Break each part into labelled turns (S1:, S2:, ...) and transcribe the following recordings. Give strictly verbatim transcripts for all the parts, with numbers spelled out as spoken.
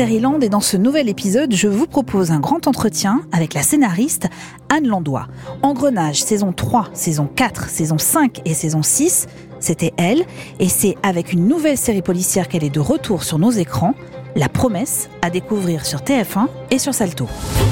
S1: Série-Land et dans ce nouvel épisode, je vous propose un grand entretien avec la scénariste Anne Landois. Engrenage, saison trois, saison quatre, saison cinq et saison six, c'était elle. Et c'est avec une nouvelle série policière qu'elle est de retour sur nos écrans, La Promesse, à découvrir sur T F un et sur Salto.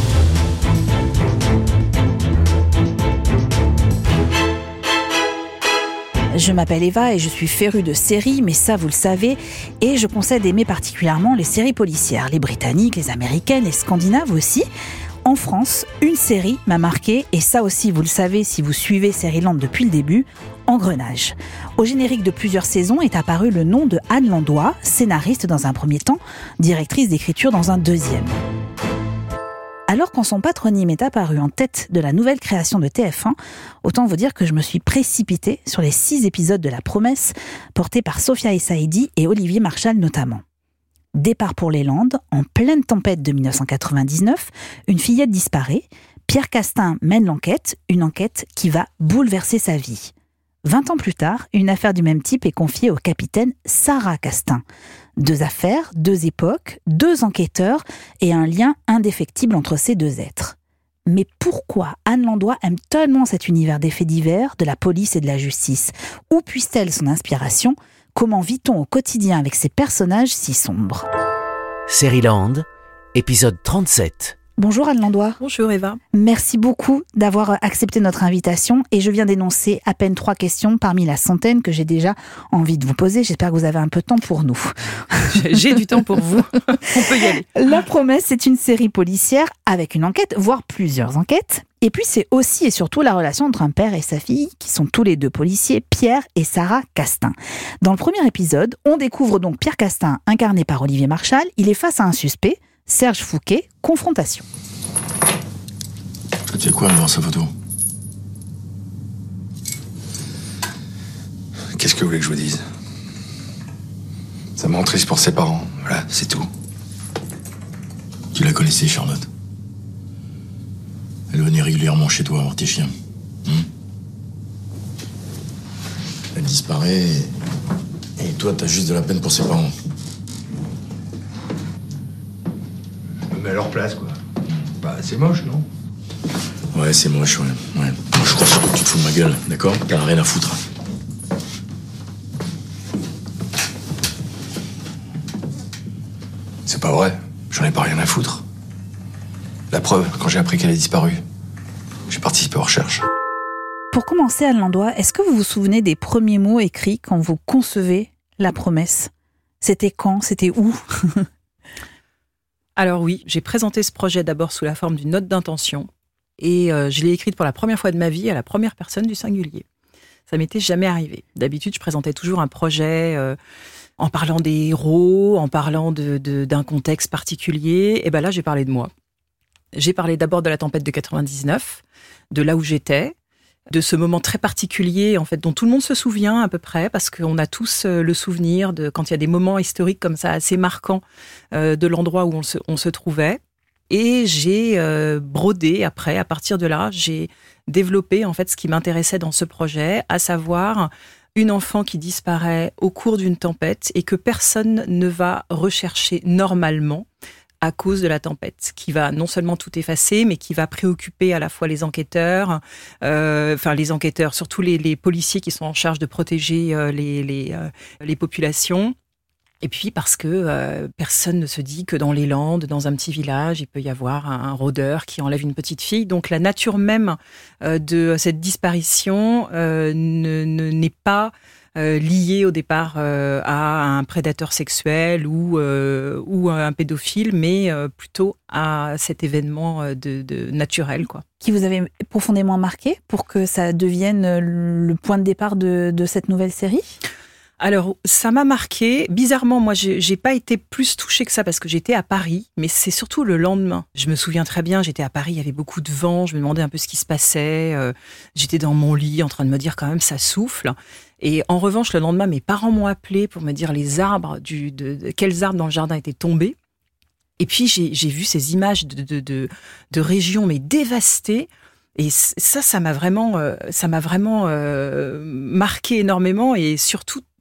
S1: Je m'appelle Eva et je suis férue de séries, mais ça vous le savez, et je concède aimer particulièrement les séries policières, les britanniques, les américaines, les scandinaves aussi. En France, une série m'a marquée, et ça aussi vous le savez si vous suivez Série-Land depuis le début, Engrenage. Au générique de plusieurs saisons est apparu le nom de Anne Landois, scénariste dans un premier temps, directrice d'écriture dans un deuxième. Alors quand son patronyme est apparu en tête de la nouvelle création de T F un, autant vous dire que je me suis précipitée sur les six épisodes de La Promesse, portés par Sophia Essaidi et Olivier Marchal notamment. Départ pour les Landes, en pleine tempête de dix-neuf cent quatre-vingt-dix-neuf, une fillette disparaît, Pierre Castin mène l'enquête, une enquête qui va bouleverser sa vie. Vingt ans plus tard, une affaire du même type est confiée au capitaine Sarah Castin. Deux affaires, deux époques, deux enquêteurs et un lien indéfectible entre ces deux êtres. Mais pourquoi Anne Landois aime tellement cet univers des faits divers, de la police et de la justice ? Où puise-t-elle son inspiration ? Comment vit-on au quotidien avec ces personnages si sombres ?
S2: Série-Land, épisode trente-sept.
S1: Bonjour Anne Landois.
S3: Bonjour Eva.
S1: Merci beaucoup d'avoir accepté notre invitation et je viens d'énoncer à peine trois questions parmi la centaine que j'ai déjà envie de vous poser. J'espère que vous avez un peu de temps pour nous.
S3: J'ai du temps pour vous. On peut y aller.
S1: La Promesse, c'est une série policière avec une enquête, voire plusieurs enquêtes. Et puis c'est aussi et surtout la relation entre un père et sa fille, qui sont tous les deux policiers, Pierre et Sarah Castin. Dans le premier épisode, on découvre donc Pierre Castin, incarné par Olivier Marchal. Il est face à un suspect, Serge Fouquet, confrontation.
S4: Tu sais quoi devant sa photo ? Qu'est-ce que vous voulez que je vous dise ? Ça me rend triste pour ses parents, voilà, c'est tout. Tu la connaissais, Charlotte ? Elle venait régulièrement chez toi voir tes chiens. Hum ? Elle disparaît et... et toi t'as juste de la peine pour ses parents. Je me mets à leur place, quoi. Bah, c'est moche, non ? Ouais, c'est moche, ouais. ouais. Je crois surtout que tu te fous de ma gueule, d'accord ? T'as rien à foutre. C'est pas vrai, j'en ai pas rien à foutre. La preuve, quand j'ai appris qu'elle a disparu, j'ai participé aux recherches.
S1: Pour commencer, Anne Landois, est-ce que vous vous souvenez des premiers mots écrits quand vous concevez La Promesse ? C'était quand ? C'était où ?
S3: Alors oui, j'ai présenté ce projet d'abord sous la forme d'une note d'intention et euh, je l'ai écrite pour la première fois de ma vie à la première personne du singulier. Ça m'était jamais arrivé. D'habitude, je présentais toujours un projet euh, en parlant des héros, en parlant de, de, d'un contexte particulier. Et ben là, j'ai parlé de moi. J'ai parlé d'abord de la tempête de quatre-vingt-dix-neuf, de là où j'étais, de ce moment très particulier en fait dont tout le monde se souvient à peu près parce qu'on a tous le souvenir de quand il y a des moments historiques comme ça assez marquants euh, de l'endroit où on se, on se trouvait. Et j'ai euh, brodé après, à partir de là, j'ai développé en fait ce qui m'intéressait dans ce projet, à savoir une enfant qui disparaît au cours d'une tempête et que personne ne va rechercher normalement à cause de la tempête, qui va non seulement tout effacer, mais qui va préoccuper à la fois les enquêteurs, euh, enfin les enquêteurs, surtout les, les policiers qui sont en charge de protéger euh, les, les, euh, les populations. Et puis parce que euh, personne ne se dit que dans les Landes, dans un petit village, il peut y avoir un, un rôdeur qui enlève une petite fille. Donc la nature même euh, de cette disparition euh, ne, ne, n'est pas euh, liée au départ euh, à un prédateur sexuel ou, euh, ou à un pédophile, mais euh, plutôt à cet événement de, de naturel, quoi.
S1: Qui vous avait profondément marqué pour que ça devienne le point de départ de, de cette nouvelle série ?
S3: Alors, ça m'a marqué. Bizarrement, moi, j'ai, j'ai pas été plus touchée que ça parce que j'étais à Paris, mais c'est surtout le lendemain. Je me souviens très bien, j'étais à Paris, il y avait beaucoup de vent, je me demandais un peu ce qui se passait. Euh, j'étais dans mon lit en train de me dire quand même ça souffle. Et en revanche, le lendemain, mes parents m'ont appelé pour me dire les arbres, du, de, de quels arbres dans le jardin étaient tombés. Et puis, j'ai, j'ai vu ces images de, de, de, de régions mais dévastées. Et ça, ça m'a vraiment, euh, ça m'a vraiment euh, marqué énormément et surtout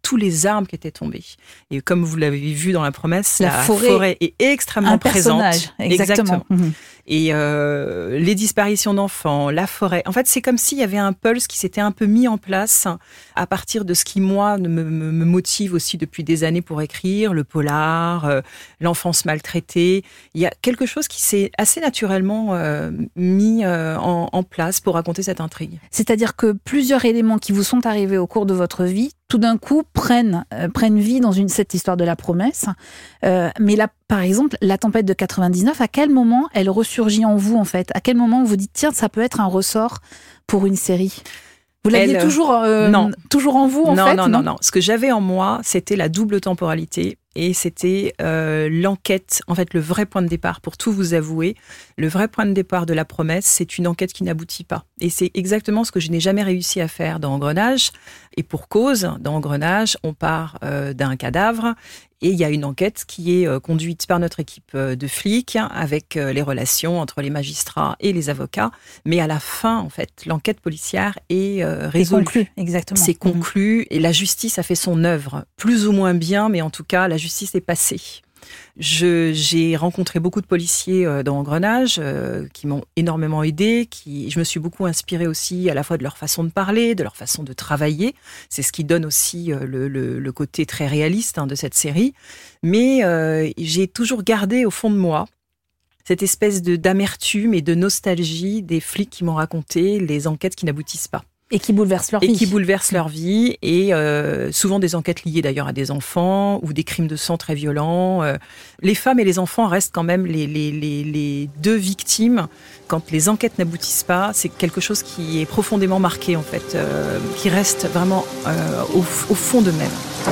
S3: tous les arbres qui étaient tombés. Et comme vous l'avez vu dans La Promesse,
S1: la,
S3: la
S1: forêt,
S3: forêt est extrêmement
S1: un
S3: présente.
S1: Personnage, exactement. exactement. Mmh.
S3: Et euh, les disparitions d'enfants, la forêt. En fait, c'est comme s'il y avait un pulse qui s'était un peu mis en place à partir de ce qui, moi, me, me, me motive aussi depuis des années pour écrire, le polar, euh, l'enfance maltraitée. Il y a quelque chose qui s'est assez naturellement euh, mis euh, en, en place pour raconter cette intrigue.
S1: C'est-à-dire que plusieurs éléments qui vous sont arrivés au cours de votre vie, tout d'un coup, prennent, euh, prennent vie dans une, cette histoire de La Promesse. Euh, mais là, par exemple, La Tempête de quatre-vingt-dix-neuf, à quel moment elle ressurgit en vous, en fait ? À quel moment vous dites, tiens, ça peut être un ressort pour une série ? Vous l'aviez
S3: elle,
S1: toujours, euh,
S3: non.
S1: toujours en vous, en
S3: non,
S1: fait
S3: Non, non, non, non. Ce que j'avais en moi, c'était la double temporalité. Et c'était euh, l'enquête, en fait, le vrai point de départ, pour tout vous avouer. Le vrai point de départ de La Promesse, c'est une enquête qui n'aboutit pas. Et c'est exactement ce que je n'ai jamais réussi à faire dans Engrenage. Et pour cause, dans Engrenage, on part euh, d'un cadavre et il y a une enquête qui est euh, conduite par notre équipe euh, de flics avec euh, les relations entre les magistrats et les avocats. Mais à la fin, en fait, l'enquête policière est euh, résolue.
S1: C'est conclu, exactement.
S3: C'est conclu et la justice a fait son œuvre, plus ou moins bien, mais en tout cas, la justice est passée. Je, j'ai rencontré beaucoup de policiers euh, dans Engrenage euh, qui m'ont énormément aidé. Qui, je me suis beaucoup inspirée aussi à la fois de leur façon de parler, de leur façon de travailler. C'est ce qui donne aussi euh, le, le, le côté très réaliste hein, de cette série. Mais euh, j'ai toujours gardé au fond de moi cette espèce de, d'amertume et de nostalgie des flics qui m'ont raconté les enquêtes qui n'aboutissent pas.
S1: Et qui bouleversent leur
S3: et
S1: vie.
S3: Et qui bouleversent leur vie. Et euh, souvent des enquêtes liées d'ailleurs à des enfants ou des crimes de sang très violents. Euh, les femmes et les enfants restent quand même les, les, les, les deux victimes. Quand les enquêtes n'aboutissent pas, c'est quelque chose qui est profondément marqué en fait, euh, qui reste vraiment euh, au, au fond d'eux-mêmes.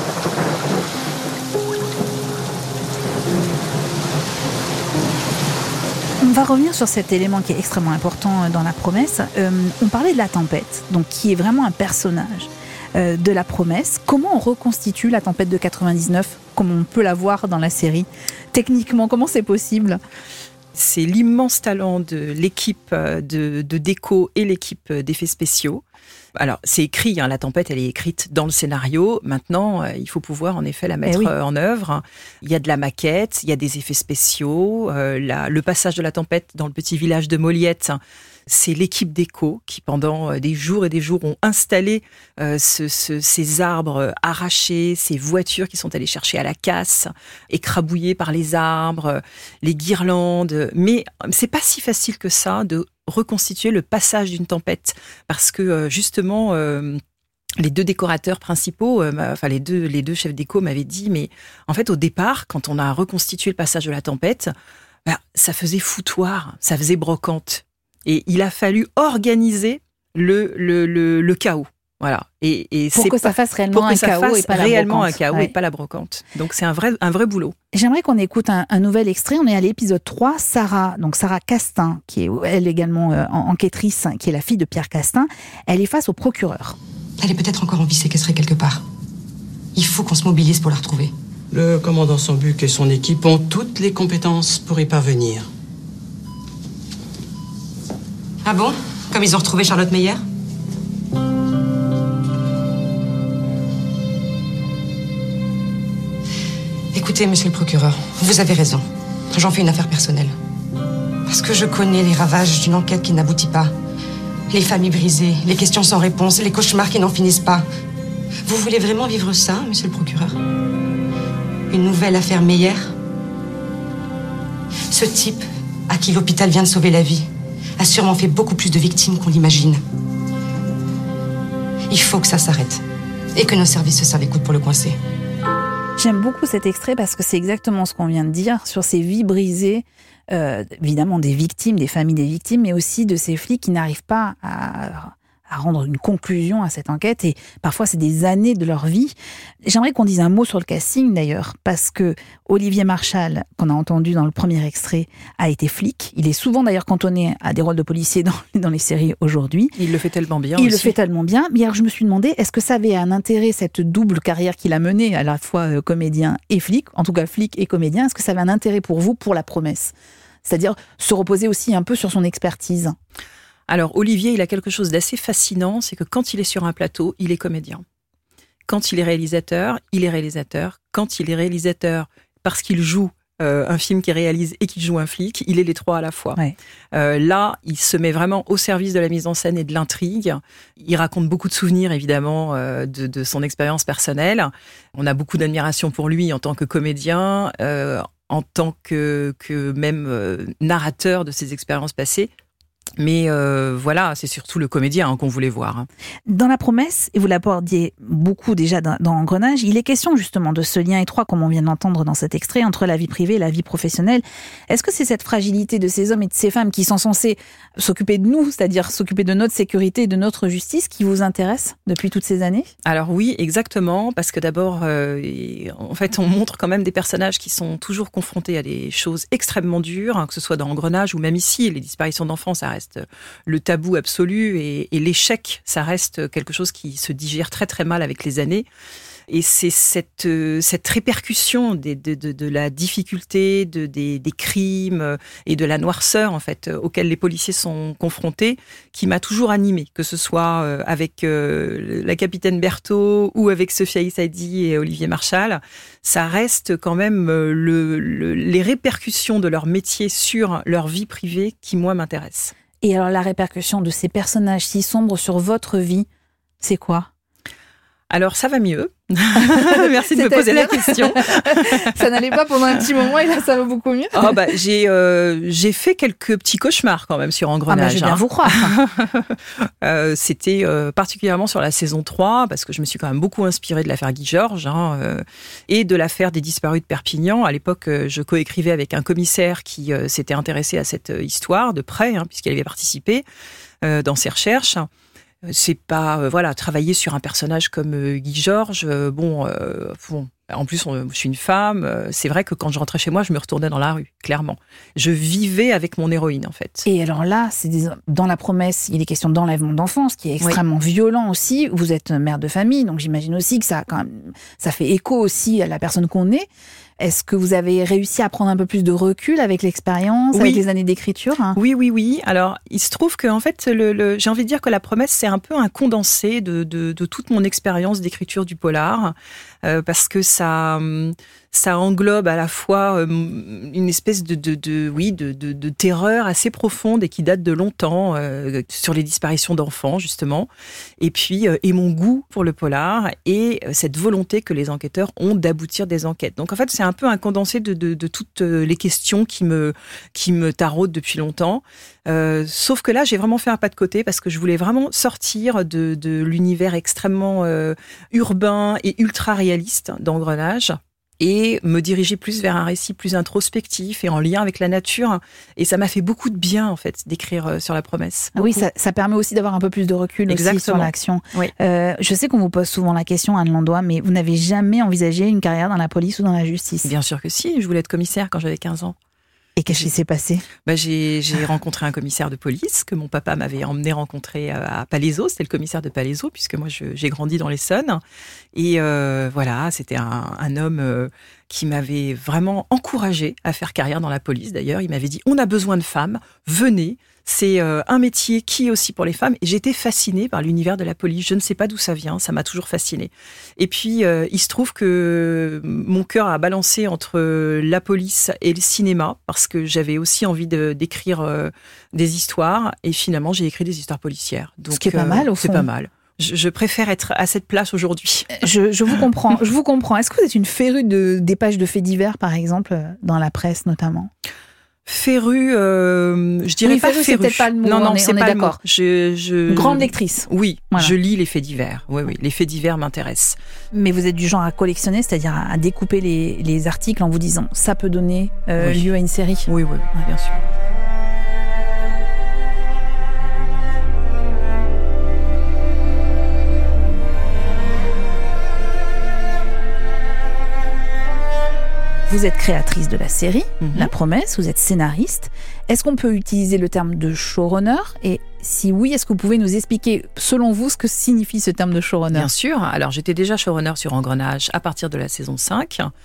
S1: On va revenir sur cet élément qui est extrêmement important dans La Promesse. Euh, on parlait de la tempête, donc qui est vraiment un personnage euh, de La Promesse. Comment on reconstitue la tempête de quatre-vingt-dix-neuf, comme on peut la voir dans la série ? Techniquement, comment c'est possible ?
S3: C'est l'immense talent de l'équipe de, de déco et l'équipe d'effets spéciaux. Alors, c'est écrit, hein, la tempête, elle est écrite dans le scénario. Maintenant, euh, il faut pouvoir, en effet, la mettre eh oui. euh, en œuvre. Il y a de la maquette, il y a des effets spéciaux. Euh, la, le passage de la tempête dans le petit village de Moliette, c'est l'équipe déco qui, pendant des jours et des jours, ont installé euh, ce, ce, ces arbres arrachés, ces voitures qui sont allées chercher à la casse, écrabouillées par les arbres, les guirlandes. Mais c'est pas si facile que ça de reconstituer le passage d'une tempête, parce que justement euh, les deux décorateurs principaux, euh, enfin les deux les deux chefs déco m'avaient dit, mais en fait au départ quand on a reconstitué le passage de la tempête, bah, ça faisait foutoir, ça faisait brocante, et il a fallu organiser le le le, le chaos. Voilà. Et, et
S1: pour
S3: c'est
S1: que
S3: pas,
S1: ça fasse réellement
S3: pour que
S1: un
S3: ça
S1: chaos
S3: fasse
S1: et pas
S3: réellement
S1: la
S3: un chaos
S1: ouais.
S3: et pas la brocante. Donc c'est un vrai un vrai boulot.
S1: J'aimerais qu'on écoute un, un nouvel extrait. On est à l'épisode trois. Sarah, donc Sarah Castin, qui est elle également euh, enquêtrice, qui est la fille de Pierre Castin, elle est face au procureur.
S5: Elle est peut-être encore en vie séquestrée quelque part. Il faut qu'on se mobilise pour la retrouver.
S6: Le commandant Sambuc et son équipe ont toutes les compétences pour y parvenir.
S5: Ah bon ? Comme ils ont retrouvé Charlotte Meyer ? Écoutez, monsieur le procureur, vous avez raison. J'en fais une affaire personnelle. Parce que je connais les ravages d'une enquête qui n'aboutit pas. Les familles brisées, les questions sans réponse, les cauchemars qui n'en finissent pas. Vous voulez vraiment vivre ça, monsieur le procureur ? Une nouvelle affaire Meyer ? Ce type, à qui l'hôpital vient de sauver la vie, a sûrement fait beaucoup plus de victimes qu'on l'imagine. Il faut que ça s'arrête. Et que nos services se servent les coudes pour le coincer.
S1: J'aime beaucoup cet extrait parce que c'est exactement ce qu'on vient de dire sur ces vies brisées, euh, évidemment des victimes, des familles des victimes, mais aussi de ces flics qui n'arrivent pas à, à rendre une conclusion à cette enquête, et parfois c'est des années de leur vie. J'aimerais qu'on dise un mot sur le casting d'ailleurs, parce que Olivier Marchal, qu'on a entendu dans le premier extrait, a été flic. Il est souvent d'ailleurs cantonné à des rôles de policier dans, dans les séries aujourd'hui.
S3: Il le fait tellement bien
S1: Il
S3: aussi.
S1: le fait tellement bien. Mais alors je me suis demandé, est-ce que ça avait un intérêt, cette double carrière qu'il a menée, à la fois comédien et flic, en tout cas flic et comédien, est-ce que ça avait un intérêt pour vous, pour La Promesse ? C'est-à-dire se reposer aussi un peu sur son expertise.
S3: Alors, Olivier, il a quelque chose d'assez fascinant, c'est que quand il est sur un plateau, il est comédien. quand il est réalisateur, il est réalisateur. Quand il est réalisateur, parce qu'il joue euh, un film qu'il réalise et qu'il joue un flic, il est les trois à la fois.
S1: Ouais.
S3: Euh, là, il se met vraiment au service de la mise en scène et de l'intrigue. Il raconte beaucoup de souvenirs, évidemment, euh, de, de son expérience personnelle. On a beaucoup d'admiration pour lui en tant que comédien, euh, en tant que, que même euh, narrateur de ses expériences passées. Mais euh, voilà, c'est surtout le comédien hein, qu'on voulait voir. Hein.
S1: Dans La Promesse, et vous l'abordiez beaucoup déjà dans, dans Engrenage, il est question justement de ce lien étroit, comme on vient de l'entendre dans cet extrait, entre la vie privée et la vie professionnelle. Est-ce que c'est cette fragilité de ces hommes et de ces femmes qui sont censés s'occuper de nous, c'est-à-dire s'occuper de notre sécurité et de notre justice, qui vous intéresse depuis toutes ces années ?
S3: Alors oui, exactement, parce que d'abord, euh, en fait, on montre quand même des personnages qui sont toujours confrontés à des choses extrêmement dures, hein, que ce soit dans Engrenage ou même ici, les disparitions d'enfants, ça reste le tabou absolu et, et l'échec, ça reste quelque chose qui se digère très très mal avec les années. Et c'est cette, cette répercussion des, de, de, de la difficulté, de, des, des crimes et de la noirceur en fait auxquels les policiers sont confrontés qui m'a toujours animée, que ce soit avec la capitaine Berthaud ou avec Sophia Issaidi et Olivier Marchal. Ça reste quand même le, le, les répercussions de leur métier sur leur vie privée qui, moi, m'intéressent.
S1: Et alors, la répercussion de ces personnages si sombres sur votre vie, c'est quoi ?
S3: Alors, ça va mieux. Merci de me poser la question.
S1: Ça n'allait pas pendant un petit moment et là, ça va beaucoup mieux.
S3: Oh bah, j'ai, euh, j'ai fait quelques petits cauchemars quand même sur Engrenage.
S1: Ah bah, je vais bien
S3: hein.
S1: vous croire.
S3: euh, c'était euh, particulièrement sur la saison trois, parce que je me suis quand même beaucoup inspirée de l'affaire Guy Georges hein, euh, et de l'affaire des disparus de Perpignan. À l'époque, euh, je coécrivais avec un commissaire qui euh, s'était intéressé à cette euh, histoire de près, hein, puisqu'il avait participé euh, dans ses recherches. C'est pas euh, voilà travailler sur un personnage comme euh, Guy Georges. Euh, bon, euh, bon, en plus, on, je suis une femme. Euh, c'est vrai que quand je rentrais chez moi, je me retournais dans la rue. Clairement, je vivais avec mon héroïne en fait.
S1: Et alors là, c'est des, dans La Promesse, il est question d'enlèvement d'enfants, ce qui est extrêmement oui. violent aussi. Vous êtes mère de famille, donc j'imagine aussi que ça, quand même, ça fait écho aussi à la personne qu'on est. Est-ce que vous avez réussi à prendre un peu plus de recul avec l'expérience, oui. avec les années d'écriture hein ?
S3: Oui, oui, oui. Alors, il se trouve que, en fait, le, le, j'ai envie de dire que La Promesse, c'est un peu un condensé de, de, de toute mon expérience d'écriture du polar, euh, parce que ça, ça englobe à la fois euh, une espèce de, de, de oui, de, de, de terreur assez profonde et qui date de longtemps euh, sur les disparitions d'enfants, justement, et puis euh, et mon goût pour le polar et cette volonté que les enquêteurs ont d'aboutir des enquêtes. Donc, en fait, c'est un peu un condensé de, de, de toutes les questions qui me, qui me taraudent depuis longtemps. Euh, sauf que là, j'ai vraiment fait un pas de côté parce que je voulais vraiment sortir de, de l'univers extrêmement euh, urbain et ultra réaliste d'Engrenage et me diriger plus vers un récit plus introspectif et en lien avec la nature. Et ça m'a fait beaucoup de bien, en fait, d'écrire sur La Promesse.
S1: Beaucoup. Oui, ça, ça permet aussi d'avoir un peu plus de recul
S3: Exactement.
S1: aussi sur l'action.
S3: Oui.
S1: Euh, je sais qu'on vous pose souvent la question, Anne Landois, mais vous n'avez jamais envisagé une carrière dans la police ou dans la justice ?
S3: Bien sûr que si, je voulais être commissaire quand j'avais quinze ans.
S1: Et qu'est-ce qui s'est passé ?
S3: Bah, j'ai, j'ai rencontré un commissaire de police que mon papa m'avait emmené rencontrer à Palaiseau. C'était le commissaire de Palaiseau, puisque moi, je, j'ai grandi dans l'Essonne. Et euh, voilà, c'était un, un homme euh, qui m'avait vraiment encouragée à faire carrière dans la police. D'ailleurs, il m'avait dit « On a besoin de femmes, venez ». C'est euh, un métier qui est aussi pour les femmes. Et j'étais fascinée par l'univers de la police. Je ne sais pas d'où ça vient, ça m'a toujours fascinée. Et puis, euh, il se trouve que mon cœur a balancé entre la police et le cinéma, parce que j'avais aussi envie de, d'écrire euh, des histoires. Et finalement, j'ai écrit des histoires policières. Donc,
S1: ce qui est pas euh, mal, au fond.
S3: C'est pas mal. Je, je préfère être à cette place aujourd'hui.
S1: Je, je vous comprends. Je vous comprends. Est-ce que vous êtes une férue de, des pages de faits divers, par exemple, dans la presse notamment ?
S3: Féru, euh, je dirais
S1: oui,
S3: pas
S1: féru.
S3: féru.
S1: C'est peut-être pas le mot.
S3: Non, non,
S1: on est,
S3: c'est
S1: on
S3: pas
S1: est
S3: le
S1: d'accord.
S3: mot. Je, je...
S1: Grande lectrice.
S3: Oui,
S1: voilà.
S3: Je lis les faits divers. Oui, oui, les faits divers m'intéressent.
S1: Mais vous êtes du genre à collectionner, c'est-à-dire à découper les, les articles en vous disant ça peut donner euh,
S3: oui.
S1: lieu à une série.
S3: Oui, oui, oui, bien sûr.
S1: Vous êtes créatrice de la série,
S3: mm-hmm.
S1: La Promesse, vous êtes scénariste. Est-ce qu'on peut utiliser le terme de showrunner ? Et si oui, est-ce que vous pouvez nous expliquer, selon vous, ce que signifie ce terme de showrunner ?
S3: Bien sûr. Alors, j'étais déjà showrunner sur Engrenage à partir de la saison cinq.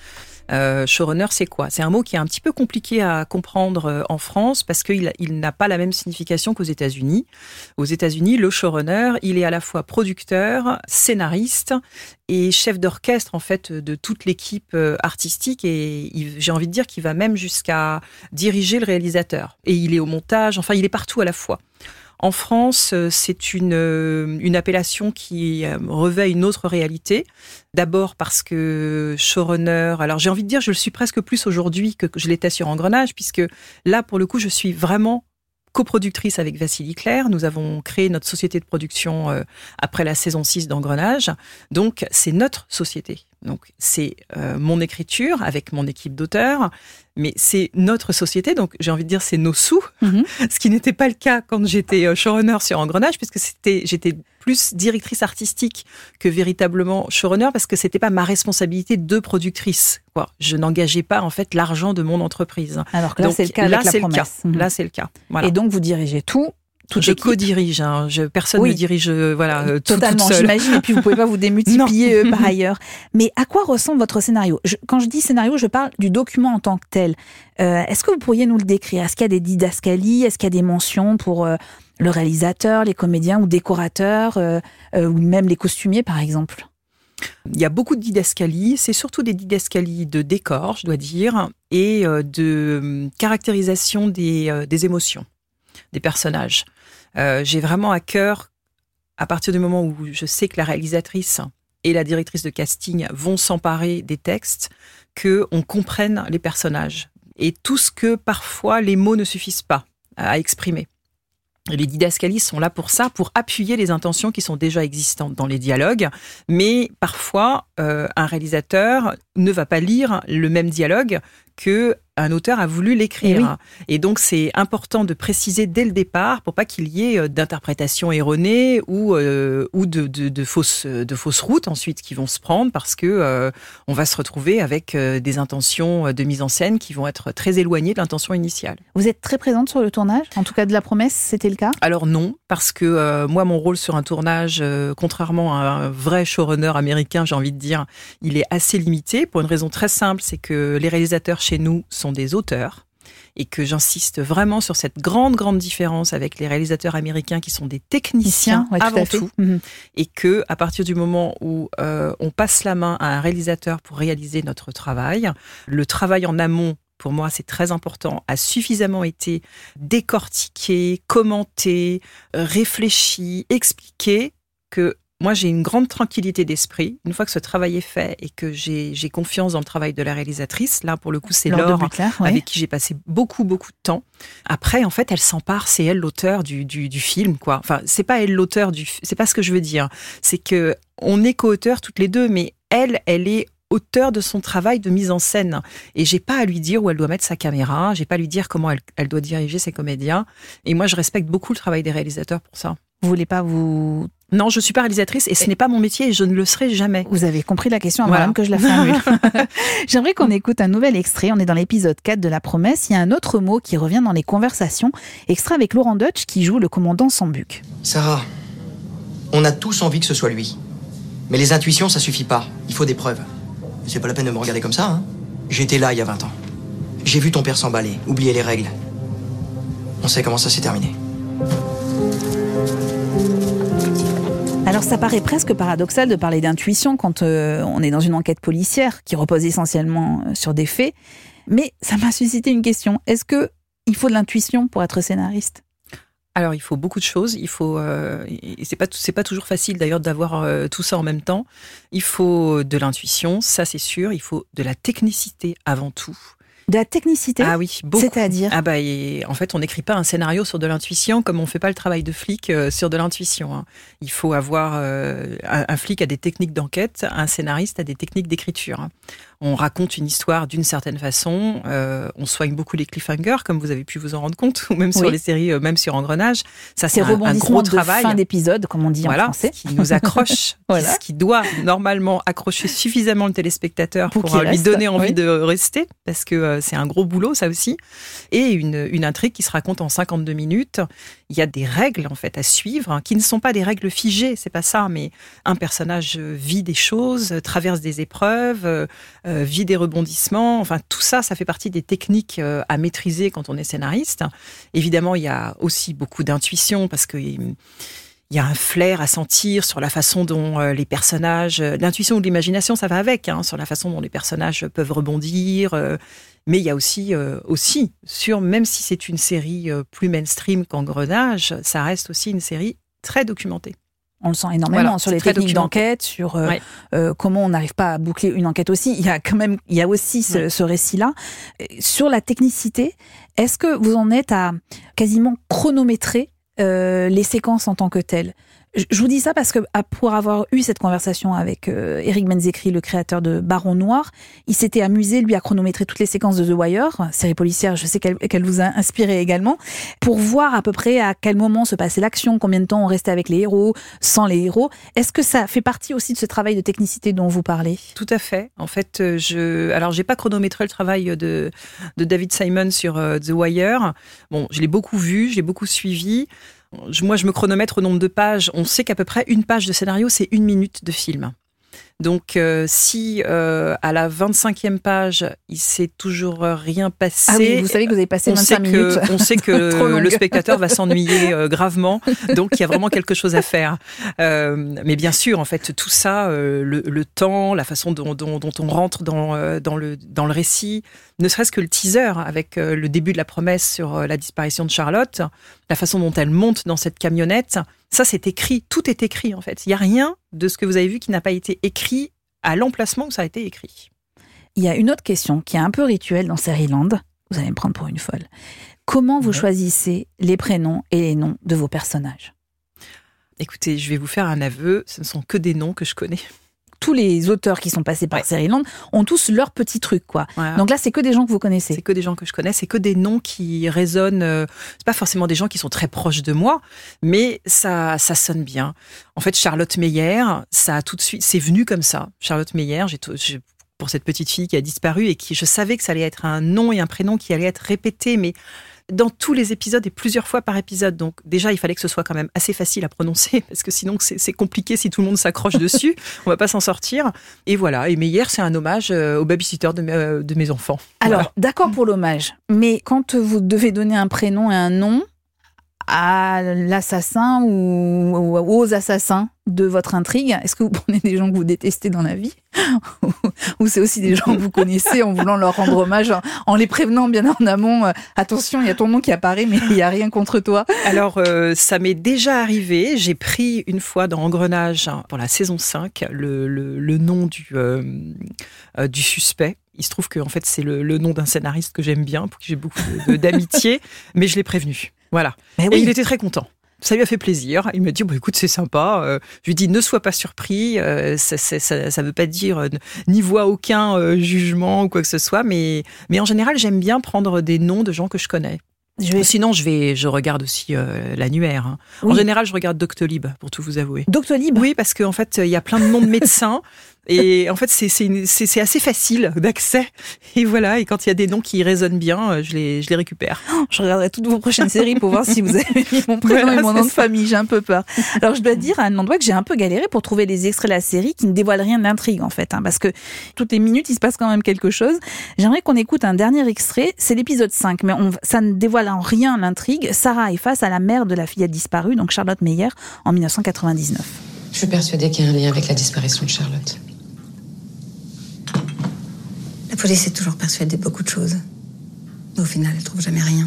S3: Euh, showrunner, c'est quoi ? C'est un mot qui est un petit peu compliqué à comprendre euh, en France parce qu'il il n'a pas la même signification qu'aux États-Unis. Aux États-Unis, le showrunner, il est à la fois producteur, scénariste et chef d'orchestre en fait de toute l'équipe euh, artistique et il, j'ai envie de dire qu'il va même jusqu'à diriger le réalisateur. Et il est au montage, enfin il est partout à la fois. En France, c'est une, une appellation qui revêt une autre réalité. D'abord parce que showrunner, alors j'ai envie de dire, je le suis presque plus aujourd'hui que je l'étais sur Engrenage, puisque là, pour le coup, je suis vraiment coproductrice avec Vassili Clair. Nous avons créé notre société de production euh, après la saison six d'Engrenage. Donc, c'est notre société. Donc, c'est euh, mon écriture avec mon équipe d'auteurs, mais c'est notre société. Donc, j'ai envie de dire, c'est nos sous. Mm-hmm. Ce qui n'était pas le cas quand j'étais showrunner sur Engrenage, puisque c'était, j'étais plus directrice artistique que véritablement showrunner, parce que c'était pas ma responsabilité de productrice. Quoi. Je n'engageais pas, en fait, l'argent de mon entreprise.
S1: Alors que là,
S3: donc,
S1: c'est le cas
S3: là,
S1: avec la
S3: c'est
S1: promesse.
S3: Le cas. Mmh. Là, c'est le cas. Voilà.
S1: Et donc, vous dirigez tout. Toute
S3: je
S1: équipe.
S3: co-dirige, hein. je, personne ne
S1: oui.
S3: dirige voilà, euh, tout,
S1: totalement,
S3: toute seule.
S1: J'imagine, et puis vous pouvez pas vous démultiplier euh, par ailleurs. Mais à quoi ressemble votre scénario ? je, Quand je dis scénario, je parle du document en tant que tel. Euh, est-ce que vous pourriez nous le décrire ? Est-ce qu'il y a des didascalies ? Est-ce qu'il y a des mentions pour euh, le réalisateur, les comédiens ou décorateurs, euh, euh, ou même les costumiers, par exemple ?
S3: Il y a beaucoup de didascalies, c'est surtout des didascalies de décor, je dois dire, et euh, de euh, caractérisation des, euh, des émotions, des personnages. Euh, j'ai vraiment à cœur, à partir du moment où je sais que la réalisatrice et la directrice de casting vont s'emparer des textes, qu'on comprenne les personnages. Et tout ce que parfois les mots ne suffisent pas à exprimer. Et les didascalies sont là pour ça, pour appuyer les intentions qui sont déjà existantes dans les dialogues. Mais parfois, euh, un réalisateur ne va pas lire le même dialogue que un auteur a voulu l'écrire. Et, oui. Et donc, c'est important de préciser dès le départ pour pas qu'il y ait d'interprétations erronées ou, euh, ou de, de, de, fausses, de fausses routes ensuite qui vont se prendre parce que euh, on va se retrouver avec euh, des intentions de mise en scène qui vont être très éloignées de l'intention initiale.
S1: Vous êtes très présente sur le tournage ? En tout cas, de La Promesse, c'était le cas ?
S3: Alors non, parce que euh, moi, mon rôle sur un tournage, euh, contrairement à un vrai showrunner américain, j'ai envie de dire, il est assez limité pour une raison très simple, c'est que les réalisateurs chez nous sont des auteurs et que j'insiste vraiment sur cette grande, grande différence avec les réalisateurs américains qui sont des techniciens
S1: ouais,
S3: avant
S1: tout,
S3: tout
S1: mmh.
S3: et que à partir du moment où euh, on passe la main à un réalisateur pour réaliser notre travail, le travail en amont, pour moi, c'est très important, a suffisamment été décortiqué, commenté, réfléchi, expliqué que moi, j'ai une grande tranquillité d'esprit. Une fois que ce travail est fait et que j'ai, j'ai confiance dans le travail de la réalisatrice, là, pour le coup, c'est
S1: Laure,
S3: Laure
S1: Butler, ouais.
S3: avec qui j'ai passé beaucoup, beaucoup de temps. Après, en fait, elle s'empare, c'est elle l'auteur du, du, du film, quoi. Enfin, c'est pas elle l'auteur du... C'est pas ce que je veux dire. C'est que on est co-auteurs toutes les deux, mais elle, elle est auteur de son travail de mise en scène. Et j'ai pas à lui dire où elle doit mettre sa caméra, j'ai pas à lui dire comment elle, elle doit diriger ses comédiens. Et moi, je respecte beaucoup le travail des réalisateurs pour ça.
S1: Vous voulez pas vous...
S3: Non, je suis pas réalisatrice et ce n'est pas mon métier et je ne le serai jamais.
S1: Vous avez compris la question avant
S3: voilà.
S1: même que je la formule. J'aimerais qu'on écoute un nouvel extrait. On est dans l'épisode quatre de La Promesse. Il y a un autre mot qui revient dans les conversations. Extrait avec Laurent Deutsch qui joue le commandant Sambuc.
S7: Sarah, on a tous envie que ce soit lui. Mais les intuitions, ça suffit pas. Il faut des preuves. C'est pas la peine de me regarder comme ça, hein. J'étais là il y a vingt ans. J'ai vu ton père s'emballer, oublier les règles. On sait comment ça s'est terminé.
S1: Alors ça paraît presque paradoxal de parler d'intuition quand euh, on est dans une enquête policière qui repose essentiellement sur des faits, mais ça m'a suscité une question. Est-ce que il faut de l'intuition pour être scénariste ?
S3: Alors, il faut beaucoup de choses. Il faut, euh, et c'est pas, c'est pas toujours facile d'ailleurs d'avoir euh, tout ça en même temps. Il faut de l'intuition, ça c'est sûr. Il faut de la technicité avant tout.
S1: De la technicité ?
S3: Ah oui, beaucoup.
S1: C'est-à-dire ?
S3: Ah bah, et, en fait, on n'écrit pas un scénario sur de l'intuition comme on fait pas le travail de flic euh, sur de l'intuition. Hein. Il faut avoir euh, un, un flic a des techniques d'enquête, un scénariste a des techniques d'écriture. Hein. On raconte une histoire d'une certaine façon, euh, on soigne beaucoup les cliffhangers, comme vous avez pu vous en rendre compte, ou même sur
S1: oui.
S3: les séries, euh, même sur Engrenage. Ça,
S1: c'est, c'est un, un gros travail. Fin d'épisode, comme on dit
S3: voilà,
S1: en français.
S3: Ce qui nous accroche,
S1: voilà.
S3: Ce qui doit normalement accrocher suffisamment le téléspectateur pour, pour lui
S1: reste,
S3: donner envie
S1: oui.
S3: de rester, parce que euh, c'est un gros boulot, ça aussi. Et une, une intrigue qui se raconte en cinquante-deux minutes. Il y a des règles, en fait, à suivre, hein, qui ne sont pas des règles figées, c'est pas ça, mais un personnage vit des choses, traverse des épreuves, euh, euh, vie des rebondissements. Enfin, tout ça, ça fait partie des techniques euh, à maîtriser quand on est scénariste. Évidemment, il y a aussi beaucoup d'intuition parce que il y a un flair à sentir sur la façon dont euh, les personnages, euh, l'intuition ou l'imagination, ça va avec, hein, sur la façon dont les personnages peuvent rebondir. Euh, mais il y a aussi, euh, aussi sur, même si c'est une série euh, plus mainstream qu'Engrenage, ça reste aussi une série très documentée.
S1: On le sent énormément
S3: Voilà,
S1: sur les techniques documenté. d'enquête, sur euh, ouais. euh, comment on n'arrive pas à boucler une enquête aussi. Il y a quand même, il y a aussi ce, ouais. ce récit-là. Sur la technicité, est-ce que vous en êtes à quasiment chronométrer euh, les séquences en tant que telles ? Je vous dis ça parce que pour avoir eu cette conversation avec euh, Eric Menzekri, le créateur de Baron Noir, il s'était amusé, lui, à chronométrer toutes les séquences de The Wire, série policière, je sais qu'elle, qu'elle vous a inspiré également, pour voir à peu près à quel moment se passait l'action, combien de temps on restait avec les héros, sans les héros. Est-ce que ça fait partie aussi de ce travail de technicité dont vous parlez ?
S3: Tout à fait. En fait, je, alors j'ai pas chronométré le travail de, de David Simon sur euh, The Wire. Bon, je l'ai beaucoup vu, je l'ai beaucoup suivi. Moi, je me chronomètre au nombre de pages. On sait qu'à peu près une page de scénario, c'est une minute de film. Donc, euh, si euh, à la vingt-cinquième page, il s'est toujours rien passé...
S1: Ah oui, vous savez que vous avez passé vingt-cinq minutes.
S3: Que, on sait que le spectateur va s'ennuyer euh, gravement, donc il y a vraiment quelque chose à faire. Euh, mais bien sûr, en fait, tout ça, euh, le, le temps, la façon dont, dont, dont on rentre dans, euh, dans, le, dans le récit, ne serait-ce que le teaser avec euh, le début de la promesse sur euh, la disparition de Charlotte, la façon dont elle monte dans cette camionnette... Ça, c'est écrit. Tout est écrit, en fait. Il n'y a rien de ce que vous avez vu qui n'a pas été écrit à l'emplacement où ça a été écrit.
S1: Il y a une autre question qui est un peu rituelle dans Seriland. Vous allez me prendre pour une folle. Comment vous ouais. choisissez les prénoms et les noms de vos personnages ?
S3: Écoutez, je vais vous faire un aveu. Ce ne sont que des noms que je connais.
S1: Tous les auteurs qui sont passés par ouais. Seriland ont tous leur petit truc, quoi. Voilà. Donc là, c'est que des gens que vous connaissez.
S3: C'est que des gens que je connais, c'est que des noms qui résonnent. Euh, c'est pas forcément des gens qui sont très proches de moi, mais ça, ça sonne bien. En fait, Charlotte Meyer, ça a tout de suite, c'est venu comme ça. Charlotte Meyer, j'ai, j'ai pour cette petite fille qui a disparu et qui, je savais que ça allait être un nom et un prénom qui allait être répété, mais dans tous les épisodes et plusieurs fois par épisode. Donc déjà, il fallait que ce soit quand même assez facile à prononcer parce que sinon, c'est, c'est compliqué si tout le monde s'accroche dessus. On va pas s'en sortir. Et voilà. Et Meyer, c'est un hommage au babysitter de mes, euh, de mes enfants.
S1: Alors,
S3: voilà.
S1: D'accord pour l'hommage. Mais quand vous devez donner un prénom et un nom à l'assassin ou, ou aux assassins de votre intrigue, est-ce que vous prenez des gens que vous détestez dans la vie ou c'est aussi des gens que vous connaissez en voulant leur rendre hommage, en, en les prévenant bien en amont, euh, attention, il y a ton nom qui apparaît, mais il n'y a rien contre toi.
S3: Alors, euh, ça m'est déjà arrivé. J'ai pris une fois dans Engrenage, pour la saison cinq, le, le, le nom du, euh, euh, du suspect. Il se trouve que en fait, c'est le, le nom d'un scénariste que j'aime bien, pour qui j'ai beaucoup de, de, d'amitié, mais je l'ai prévenu. Voilà. Oui. Et il était très content. Ça lui a fait plaisir. Il m'a dit, bon, écoute, c'est sympa. Euh, je lui ai dit, ne sois pas surpris. Euh, ça ne veut pas dire, euh, n'y vois aucun euh, jugement ou quoi que ce soit. Mais, mais en général, j'aime bien prendre des noms de gens que je connais. Je vais... Sinon, je, vais, je regarde aussi euh, l'annuaire. Hein. Oui. En général, je regarde Doctolib, pour tout vous avouer.
S1: Doctolib ?
S3: Oui, parce qu'en fait, il y a plein de noms de médecins. Et en fait, c'est, c'est, une, c'est, c'est assez facile d'accès. Et voilà, et quand il y a des noms qui résonnent bien, je les, je les récupère.
S1: Oh, je regarderai toutes vos prochaines séries pour voir si vous avez mis mon prénom voilà, et mon nom de famille. J'ai un peu peur. Alors, je dois dire à un endroit que j'ai un peu galéré pour trouver les extraits de la série qui ne dévoilent rien de l'intrigue, en fait. Hein, parce que toutes les minutes, il se passe quand même quelque chose. J'aimerais qu'on écoute un dernier extrait. C'est l'épisode cinq, mais on, ça ne dévoile en rien l'intrigue. Sarah est face à la mère de la fillette disparue, donc Charlotte Meyer, en dix-neuf cent quatre-vingt-dix-neuf.
S5: Je suis persuadée qu'il y a un lien avec la disparition de Charlotte.
S8: La police est toujours persuadée de beaucoup de choses. Mais au final, elle trouve jamais rien.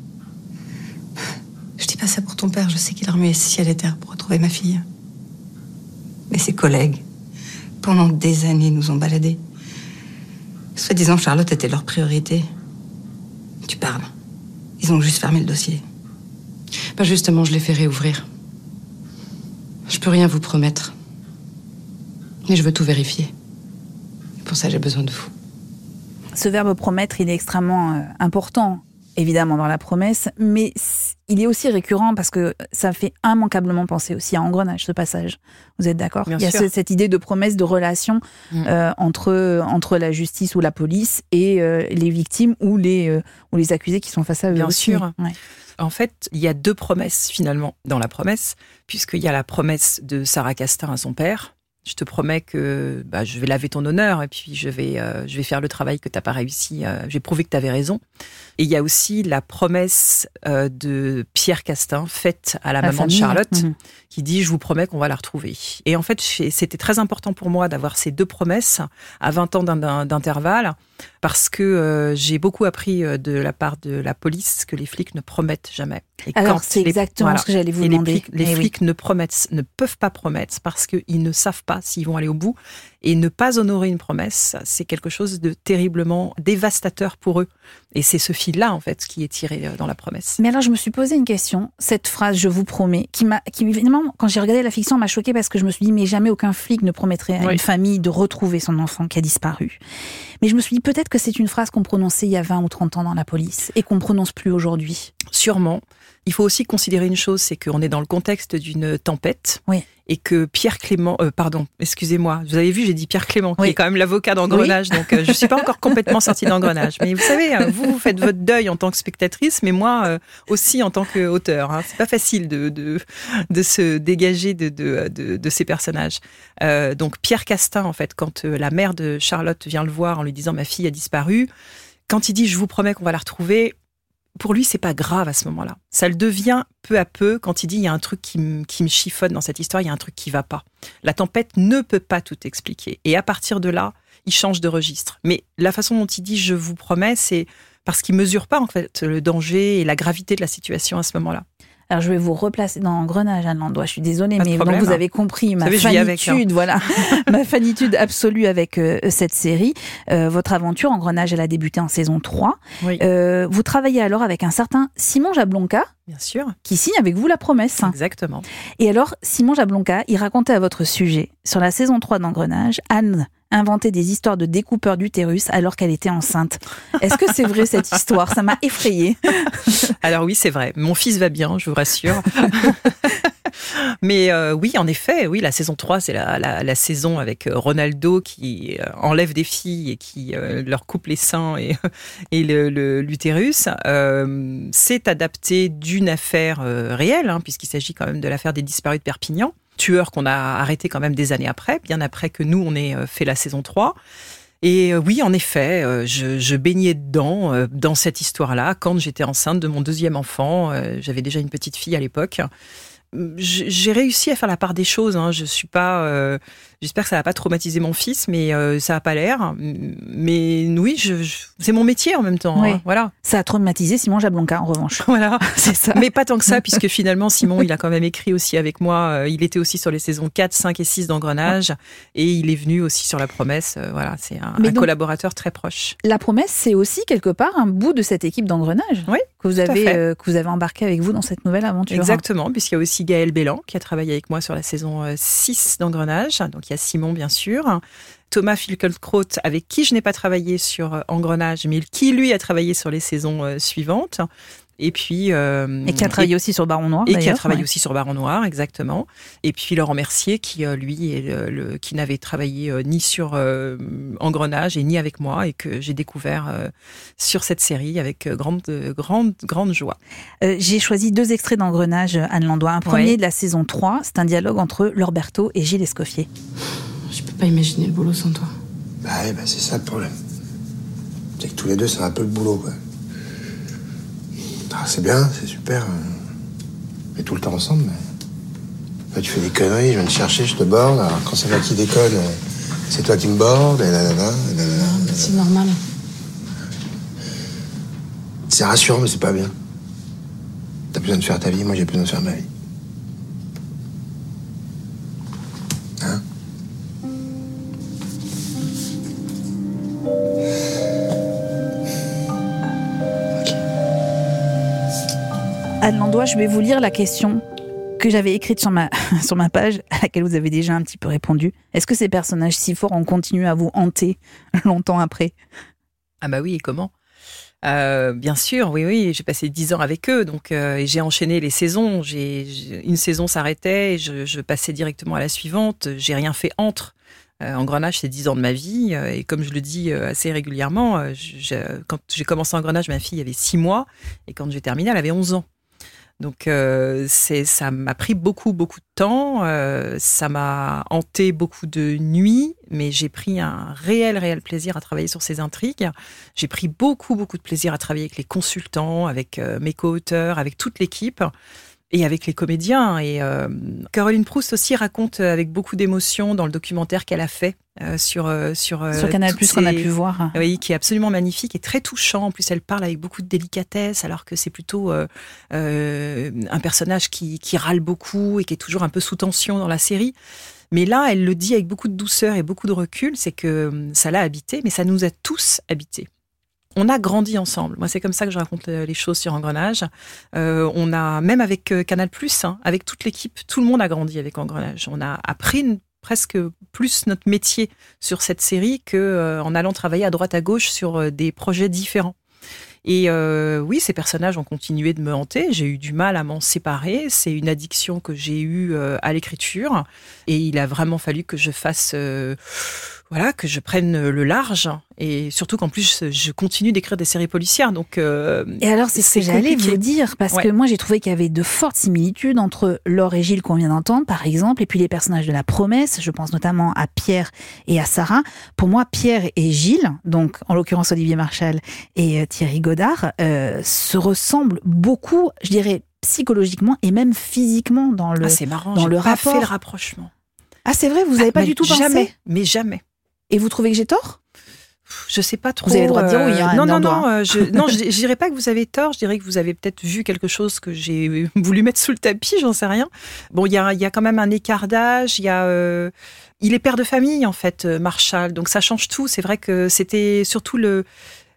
S8: Je dis pas ça pour ton père, je sais qu'il a remué ciel et terre pour retrouver ma fille. Mais ses collègues, pendant des années, nous ont baladés. Soi-disant, Charlotte était leur priorité. Tu parles. Ils ont juste fermé le dossier.
S5: Bah justement, je l'ai fait réouvrir. Je peux rien vous promettre. Mais je veux tout vérifier. Pour ça, j'ai besoin de vous.
S1: Ce verbe promettre, il est extrêmement euh, important, évidemment, dans la promesse, mais il est aussi récurrent parce que ça fait immanquablement penser aussi à Engrenage, ce passage. Vous êtes d'accord ?
S3: Bien
S1: Il y a
S3: sûr.
S1: ce, cette idée de promesse, de relation mmh. euh, entre, entre la justice ou la police et euh, les victimes ou les, euh, ou les accusés qui sont face à eux.
S3: Bien
S1: aussi.
S3: sûr.
S1: Ouais.
S3: En fait, il y a deux promesses, finalement, dans la promesse, puisqu'il y a la promesse de Sarah Castin à son père, Je te promets que bah, je vais laver ton honneur et puis je vais, euh, je vais faire le travail que tu n'as pas réussi. Euh, je vais prouver que tu avais raison. Et il y a aussi la promesse euh, de Pierre Castin faite à la, la maman famille. de Charlotte mmh. qui dit « Je vous promets qu'on va la retrouver ». Et en fait, c'était très important pour moi d'avoir ces deux promesses à vingt ans d'intervalle parce que euh, j'ai beaucoup appris de la part de la police que les flics ne promettent jamais.
S1: Et Alors, c'est exactement voilà, ce que j'allais vous
S3: et
S1: demander.
S3: Les, les
S1: eh
S3: flics
S1: oui.
S3: ne promettent, ne peuvent pas promettre parce qu'ils ne savent pas s'ils vont aller au bout. Et ne pas honorer une promesse, c'est quelque chose de terriblement dévastateur pour eux. Et c'est ce fil-là, en fait, qui est tiré dans la promesse.
S1: Mais alors, je me suis posé une question. Cette phrase, je vous promets, qui m'a, qui évidemment, quand j'ai regardé la fiction, m'a choquée parce que je me suis dit, mais jamais aucun flic ne promettrait à oui. une famille de retrouver son enfant qui a disparu. Mais je me suis dit, peut-être que c'est une phrase qu'on prononçait il y a vingt ou trente ans dans la police et qu'on ne prononce plus aujourd'hui.
S3: Sûrement. Il faut aussi considérer une chose, c'est qu'on est dans le contexte d'une tempête
S1: oui.
S3: et que Pierre Clément, euh, pardon, excusez-moi, vous avez vu, j'ai dit Pierre Clément,
S1: oui.
S3: qui est quand même l'avocat d'Engrenage, oui. donc euh, je ne suis pas encore complètement sortie d'Engrenage. Mais vous savez, vous, vous faites votre deuil en tant que spectatrice, mais moi euh, aussi en tant qu'auteur. Hein. C'est pas facile de, de, de se dégager de, de, de, de ces personnages. Euh, donc Pierre Castin, en fait, quand euh, la mère de Charlotte vient le voir en lui disant « ma fille a disparu », quand il dit « je vous promets qu'on va la retrouver », pour lui, c'est pas grave à ce moment-là. Ça le devient peu à peu quand il dit il y a un truc qui, m- qui me chiffonne dans cette histoire, il y a un truc qui va pas. La tempête ne peut pas tout expliquer. Et à partir de là, il change de registre. Mais la façon dont il dit je vous promets, c'est parce qu'il mesure pas en fait le danger et la gravité de la situation à ce moment-là.
S1: Alors, je vais vous replacer dans Engrenage, Anne Landois. Je suis désolée,
S3: Pas
S1: mais
S3: problème,
S1: donc vous
S3: hein.
S1: avez compris ma
S3: vous savez,
S1: fanitude, avec, hein. voilà, ma fanitude absolue avec euh, cette série. Euh, votre aventure, Engrenage, elle a débuté en saison trois.
S3: Oui.
S1: Euh, vous travaillez alors avec un certain Simon Jablonka.
S3: Bien sûr.
S1: Qui signe avec vous la promesse.
S3: Exactement.
S1: Et alors, Simon Jablonka, il racontait à votre sujet, sur la saison trois d'Engrenage, Anne inventait des histoires de découpeurs d'utérus alors qu'elle était enceinte. Est-ce que c'est vrai cette histoire ? Ça m'a effrayée.
S3: Alors oui, c'est vrai. Mon fils va bien, je vous rassure. Mais euh, oui, en effet, oui, la saison trois, c'est la, la, la saison avec Ronaldo qui euh, enlève des filles et qui euh, leur coupe les seins et, et le, le, l'utérus. Euh, c'est adapté d'une affaire euh, réelle, hein, puisqu'il s'agit quand même de l'affaire des disparus de Perpignan. Tueur qu'on a arrêté quand même des années après, bien après que nous, on ait fait la saison trois. Et euh, oui, en effet, euh, je, je baignais dedans, euh, dans cette histoire-là, quand j'étais enceinte de mon deuxième enfant. Euh, j'avais déjà une petite fille à l'époque. J'ai réussi à faire la part des choses. Hein. Je suis pas. Euh, j'espère que ça va pas traumatiser mon fils, mais euh, ça a pas l'air. Mais oui, je, je, c'est mon métier en même temps.
S1: Oui.
S3: Hein. Voilà.
S1: Ça a traumatisé Simon Jablonka en revanche.
S3: Voilà, c'est ça. Mais pas tant que ça, puisque finalement Simon, il a quand même écrit aussi avec moi. Il était aussi sur les saisons quatre, cinq et six d'Engrenage, et il est venu aussi sur La Promesse. Voilà, c'est un, un donc, collaborateur très proche.
S1: La Promesse, c'est aussi quelque part un bout de cette équipe d'Engrenage.
S3: Oui.
S1: Que vous avez euh, que vous avez embarqué avec vous dans cette nouvelle aventure.
S3: Exactement, puisqu'il y a aussi Gaël Bélan qui a travaillé avec moi sur la saison six d'Engrenage. Donc il y a Simon bien sûr, Thomas Finkielkraut avec qui je n'ai pas travaillé sur Engrenage, mais qui lui a travaillé sur les saisons suivantes. Et puis euh,
S1: et qui a travaillé et, aussi sur Baron Noir.
S3: Et qui a travaillé
S1: ouais.
S3: aussi sur Baron Noir, exactement. Et puis Laurent Mercier, qui euh, lui est le, le, qui n'avait travaillé euh, ni sur euh, Engrenage et ni avec moi, et que j'ai découvert euh, sur cette série avec euh, grande grande grande joie.
S1: Euh, j'ai choisi deux extraits d'Engrenage, Anne Landois. Un premier
S3: ouais.
S1: de la saison trois, c'est un dialogue entre Laure Berthaud et Gilles Escoffier.
S5: Je peux pas imaginer le boulot sans toi.
S9: Bah ouais, bah c'est ça le problème. C'est que tous les deux, c'est un peu le boulot, quoi. Ah, c'est bien, c'est super. On est tout le temps ensemble, mais... Là, tu fais des conneries, je viens te chercher, je te borde. Alors, quand c'est moi qui déconne, c'est toi qui me borde, et là, là, là, là, là,
S5: là. C'est normal.
S9: C'est rassurant, mais c'est pas bien. T'as besoin de faire ta vie, moi j'ai besoin de faire ma vie. Hein ?
S1: Anne Landois, je vais vous lire la question que j'avais écrite sur ma, sur ma page, à laquelle vous avez déjà un petit peu répondu. Est-ce que ces personnages si forts ont continué à vous hanter longtemps après ?
S3: Ah bah oui, et comment ? Euh, bien sûr, oui, oui, j'ai passé dix ans avec eux, donc euh, et j'ai enchaîné les saisons. J'ai, j'ai, une saison s'arrêtait, et je, je passais directement à la suivante. J'ai rien fait entre. Euh, Engrenage, c'est dix ans de ma vie, euh, et comme je le dis euh, assez régulièrement, euh, je, quand j'ai commencé Engrenage, ma fille avait six mois, et quand j'ai terminé, elle avait onze ans. Donc, euh, c'est, ça m'a pris beaucoup, beaucoup de temps. Euh, ça m'a hanté beaucoup de nuits, mais j'ai pris un réel, réel plaisir à travailler sur ces intrigues. J'ai pris beaucoup, beaucoup de plaisir à travailler avec les consultants, avec euh, mes co-auteurs, avec toute l'équipe. Et avec les comédiens. Et euh, Caroline Proust aussi raconte avec beaucoup d'émotion dans le documentaire qu'elle a fait euh, sur euh, sur euh,
S1: sur Canal+,
S3: ces...
S1: qu'on a pu voir.
S3: Oui, qui est absolument magnifique et très touchant. En plus, elle parle avec beaucoup de délicatesse, alors que c'est plutôt euh, euh, un personnage qui qui râle beaucoup et qui est toujours un peu sous tension dans la série. Mais là, elle le dit avec beaucoup de douceur et beaucoup de recul. C'est que ça l'a habité, mais ça nous a tous habités. On a grandi ensemble. Moi, c'est comme ça que je raconte les choses sur Engrenage. Euh, on a, même avec Canal+, hein, avec toute l'équipe, tout le monde a grandi avec Engrenage. On a appris une, presque plus notre métier sur cette série qu'en euh, allant travailler à droite à gauche sur euh, des projets différents. Et euh, oui, ces personnages ont continué de me hanter. J'ai eu du mal à m'en séparer. C'est une addiction que j'ai eue euh, à l'écriture. Et il a vraiment fallu que je fasse... Euh, Voilà, que je prenne le large et surtout qu'en plus je continue d'écrire des séries policières. Donc euh,
S1: et alors c'est ce que j'allais vous dire parce ouais. que moi j'ai trouvé qu'il y avait de fortes similitudes entre Laure et Gilles qu'on vient d'entendre par exemple et puis les personnages de La Promesse. Je pense notamment à Pierre et à Sarah. Pour moi, Pierre et Gilles, donc en l'occurrence Olivier Marchal et Thierry Godard, euh, se ressemblent beaucoup, je dirais psychologiquement et même physiquement dans le
S3: ah, c'est marrant,
S1: dans
S3: j'ai
S1: le
S3: pas
S1: rapport.
S3: fait le rapprochement.
S1: Ah c'est vrai, vous n'avez ah, pas du tout pensé?
S3: Jamais, mais jamais.
S1: Et vous trouvez que j'ai tort?
S3: Je sais pas trop.
S1: Vous avez le droit de dire oui. Hein,
S3: non, non, non. Euh, je, non, je, je dirais pas que vous avez tort. Je dirais que vous avez peut-être vu quelque chose que j'ai voulu mettre sous le tapis. J'en sais rien. Bon, il y a, il y a quand même un écart d'âge. Il y a, euh, il est père de famille en fait, Marchal. Donc ça change tout. C'est vrai que c'était surtout le.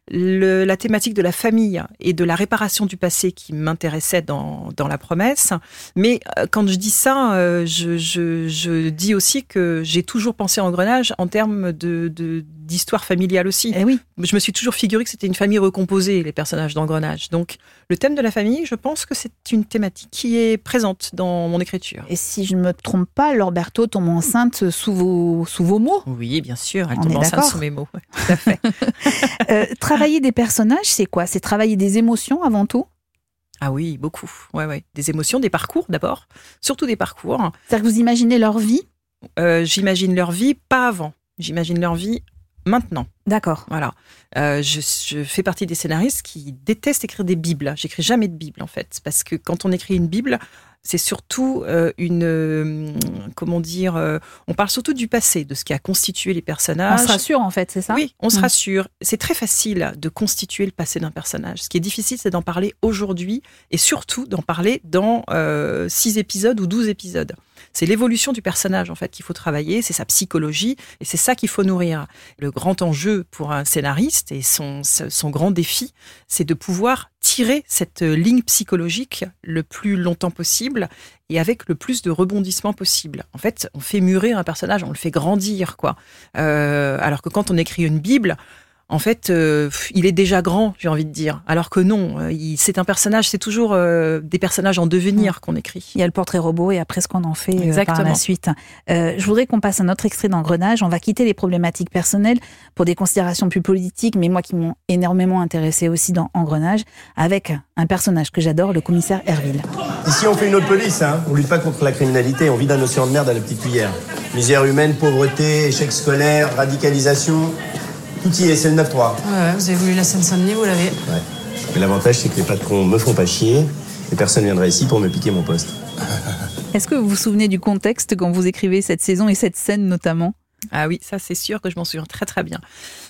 S3: Le, la thématique de la famille et de la réparation du passé qui m'intéressait dans, dans La Promesse. Mais euh, quand je dis ça, euh, je, je, je dis aussi que j'ai toujours pensé Engrenage en termes de, de, d'histoire familiale aussi.
S1: Eh oui.
S3: Je me suis toujours figuré que c'était une famille recomposée, les personnages d'Engrenage. Donc, le thème de la famille, je pense que c'est une thématique qui est présente dans mon écriture.
S1: Et si je ne me trompe pas, Laure Berthaud tombe enceinte sous vos, sous vos mots?
S3: Oui, bien sûr, elle
S1: On
S3: tombe enceinte sous mes mots. Tout à fait.
S1: euh, travailler des personnages, c'est quoi? C'est travailler des émotions avant tout?
S3: Ah oui, beaucoup. Ouais, ouais. Des émotions, des parcours d'abord. Surtout des parcours.
S1: C'est-à-dire que vous imaginez leur vie?
S3: euh, J'imagine leur vie, pas avant. J'imagine leur vie maintenant.
S1: D'accord.
S3: Voilà. Euh, je, je fais partie des scénaristes qui détestent écrire des bibles. J'écris jamais de bible, en fait. Parce que quand on écrit une bible, c'est surtout euh, une... Euh, comment dire euh, on parle surtout du passé, de ce qui a constitué les personnages.
S1: On se rassure, en fait, c'est ça?
S3: Oui, on se
S1: mmh.
S3: rassure. C'est très facile de constituer le passé d'un personnage. Ce qui est difficile, c'est d'en parler aujourd'hui et surtout d'en parler dans euh, six épisodes ou douze épisodes. C'est l'évolution du personnage, en fait, qu'il faut travailler. C'est sa psychologie et c'est ça qu'il faut nourrir. Le grand enjeu pour un scénariste et son, son grand défi, c'est de pouvoir tirer cette ligne psychologique le plus longtemps possible et avec le plus de rebondissements possible. En fait, on fait mûrir un personnage, on le fait grandir, quoi. Euh, alors que quand on écrit une Bible, en fait, euh, il est déjà grand, j'ai envie de dire. Alors que non, il, c'est un personnage, c'est toujours euh, des personnages en devenir qu'on écrit.
S1: Il y a le portrait robot et après ce qu'on en fait euh, par la suite. Euh, je voudrais qu'on passe à notre extrait d'Engrenage. On va quitter les problématiques personnelles pour des considérations plus politiques, mais moi qui m'ont énormément intéressée aussi dans Engrenage, avec un personnage que j'adore, le commissaire Herville.
S9: Ici, on fait une autre police, hein. On lutte pas contre la criminalité, on vide un océan de merde à la petite cuillère. Misère humaine, pauvreté, échec scolaire, radicalisation... Tout y est, c'est le neuf trois.
S5: Ouais, vous avez voulu la Seine-Saint-Denis, vous l'avez.
S9: Ouais. Mais l'avantage, c'est que les patrons me font pas chier et personne ne viendra ici pour me piquer mon poste.
S1: Est-ce que vous vous souvenez du contexte quand vous écrivez cette saison et cette scène notamment?
S3: Ah oui, ça c'est sûr que je m'en souviens très très bien.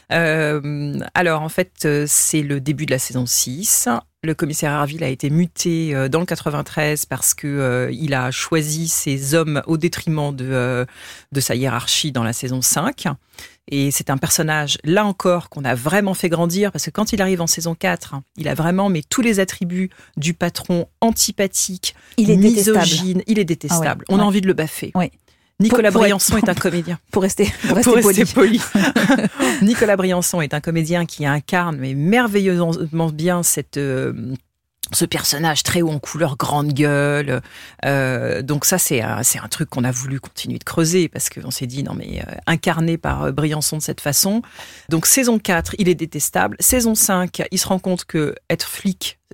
S3: Euh, alors en fait, c'est le début de la saison six. Le commissaire Herville a été muté dans le quatre-vingt-treize parce que euh, il a choisi ses hommes au détriment de, euh, de sa hiérarchie dans la saison cinq. Et c'est un personnage, là encore, qu'on a vraiment fait grandir, parce que quand il arrive en saison quatre, il a vraiment mais tous les attributs du patron antipathique,
S1: il est
S3: misogyne,
S1: détestable.
S3: il est détestable.
S1: Ah ouais,
S3: On
S1: ouais.
S3: a envie de le baffer.
S1: Oui.
S3: Nicolas
S1: pour, pour
S3: Briançon
S1: être,
S3: est un comédien.
S1: Pour rester, pour rester,
S3: pour rester
S1: poli.
S3: poli. Nicolas Briançon est un comédien qui incarne mais merveilleusement bien cette... Euh, ce personnage très haut en couleur, grande gueule. Euh, donc ça, c'est un, c'est un truc qu'on a voulu continuer de creuser parce qu'on s'est dit, non mais euh, incarné par euh, Briançon de cette façon. Donc saison quatre, il est détestable. Saison cinq, il se rend compte que être flic,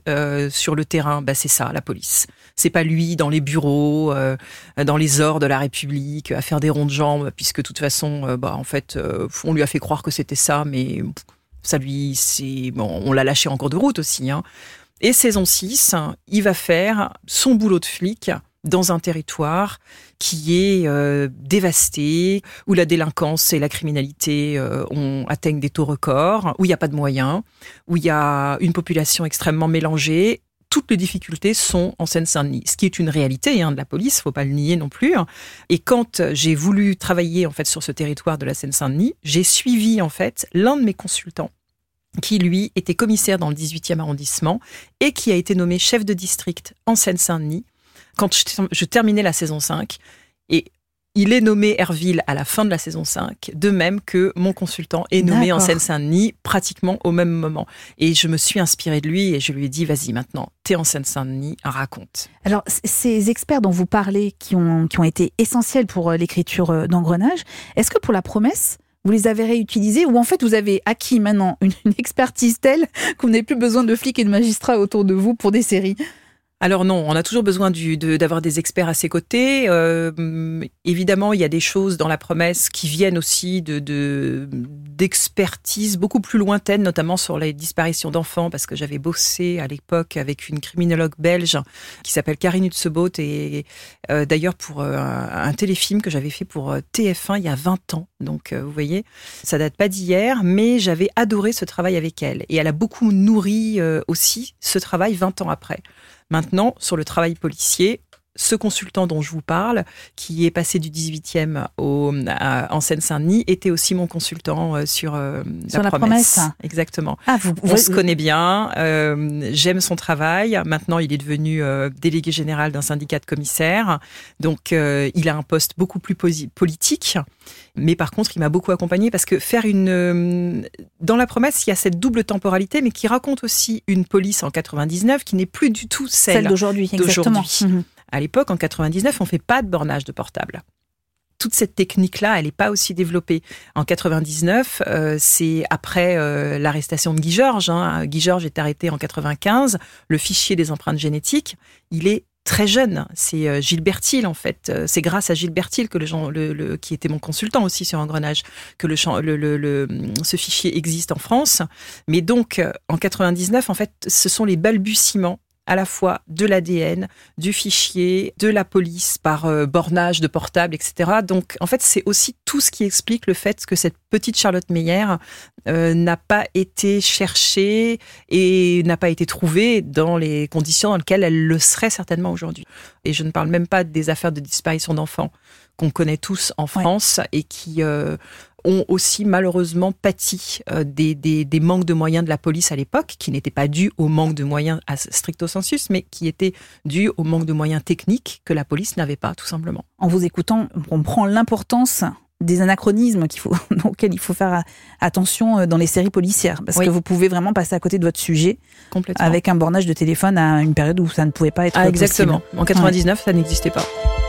S3: euh, sur le terrain, bah, c'est ça, la police. C'est pas lui dans les bureaux, euh, dans les ors de la République, à faire des ronds de jambes, puisque de toute façon, euh, bah, en fait, euh, on lui a fait croire que c'était ça, mais ça lui, c'est bon, on l'a lâché en cours de route aussi. Hein. Et saison six, il va faire son boulot de flic dans un territoire qui est euh, dévasté, où la délinquance et la criminalité euh, ont, atteignent des taux records, où il n'y a pas de moyens, où il y a une population extrêmement mélangée. Toutes les difficultés sont en Seine-Saint-Denis, ce qui est une réalité hein, de la police, faut pas le nier non plus. Et quand j'ai voulu travailler en fait sur ce territoire de la Seine-Saint-Denis, j'ai suivi en fait l'un de mes consultants qui, lui, était commissaire dans le dix-huitième arrondissement et qui a été nommé chef de district en Seine-Saint-Denis quand je, je terminais la saison cinq. Et il est nommé Herville à la fin de la saison cinq, de même que mon consultant est nommé D'accord. en Seine-Saint-Denis pratiquement au même moment. Et je me suis inspirée de lui et je lui ai dit, vas-y maintenant, t'es en Seine-Saint-Denis, raconte.
S1: Alors, ces experts dont vous parlez, qui ont, qui ont été essentiels pour l'écriture d'Engrenage, est-ce que pour La Promesse, vous les avez réutilisés ou en fait vous avez acquis maintenant une, une expertise telle que vous n'avez plus besoin de flics et de magistrats autour de vous pour des séries ?
S3: Alors non, on a toujours besoin du, de, d'avoir des experts à ses côtés. Euh, évidemment, il y a des choses dans La Promesse qui viennent aussi de, de, d'expertise beaucoup plus lointaines, notamment sur les disparitions d'enfants, parce que j'avais bossé à l'époque avec une criminologue belge qui s'appelle Karine Hutseboot, et euh, d'ailleurs pour euh, un, un téléfilm que j'avais fait pour T F un il y a vingt ans. Donc, euh, vous voyez, ça date pas d'hier, mais j'avais adoré ce travail avec elle. Et elle a beaucoup nourri euh, aussi ce travail vingt ans après. Maintenant, sur le travail policier, ce consultant dont je vous parle, qui est passé du dix-huitième au, à, en Seine-Saint-Denis, était aussi mon consultant euh, sur, euh,
S1: sur
S3: la,
S1: la
S3: promesse.
S1: promesse.
S3: Exactement.
S1: Ah, vous,
S3: On
S1: vous,
S3: se connaît bien, euh, j'aime son travail. Maintenant, il est devenu euh, délégué général d'un syndicat de commissaires. Donc, euh, il a un poste beaucoup plus posi- politique. Mais par contre, il m'a beaucoup accompagné parce que faire une... Euh, dans La Promesse, il y a cette double temporalité, mais qui raconte aussi une police en quatre-vingt-dix-neuf qui n'est plus du tout celle,
S1: celle d'aujourd'hui.
S3: d'aujourd'hui.
S1: Exactement. Mmh.
S3: À l'époque, en quatre-vingt-dix-neuf, on ne fait pas de bornage de portable. Toute cette technique-là, elle n'est pas aussi développée. En quatre-vingt-dix-neuf, euh, c'est après euh, l'arrestation de Guy Georges. Hein. Guy Georges est arrêté en quatre-vingt-quinze. Le fichier des empreintes génétiques, il est très jeune. C'est euh, Gilbert Thiel, en fait. C'est grâce à Gilbert Thiel, que le, le, le, qui était mon consultant aussi sur Engrenage, que le, le, le, le, ce fichier existe en France. Mais donc, en quatre-vingt-dix-neuf, en fait, ce sont les balbutiements à la fois de l'A D N, du fichier, de la police par euh, bornage de portable, et cetera. Donc, en fait, c'est aussi tout ce qui explique le fait que cette petite Charlotte Meyer euh, n'a pas été cherchée et n'a pas été trouvée dans les conditions dans lesquelles elle le serait certainement aujourd'hui. Et je ne parle même pas des affaires de disparition d'enfants qu'on connaît tous en France ouais. et qui... Euh, ont aussi malheureusement pâti euh, des, des, des manques de moyens de la police à l'époque, qui n'étaient pas dus au manque de moyens à stricto sensus, mais qui étaient dus au manque de moyens techniques que la police n'avait pas, tout simplement.
S1: En vous écoutant, on prend l'importance des anachronismes qu'il faut, auxquels il faut faire attention dans les séries policières, parce oui. que vous pouvez vraiment passer à côté de votre sujet avec un bornage de téléphone à une période où ça ne pouvait pas être
S3: ah, exactement.
S1: possible.
S3: En quatre-vingt-dix-neuf, ouais. ça n'existait pas.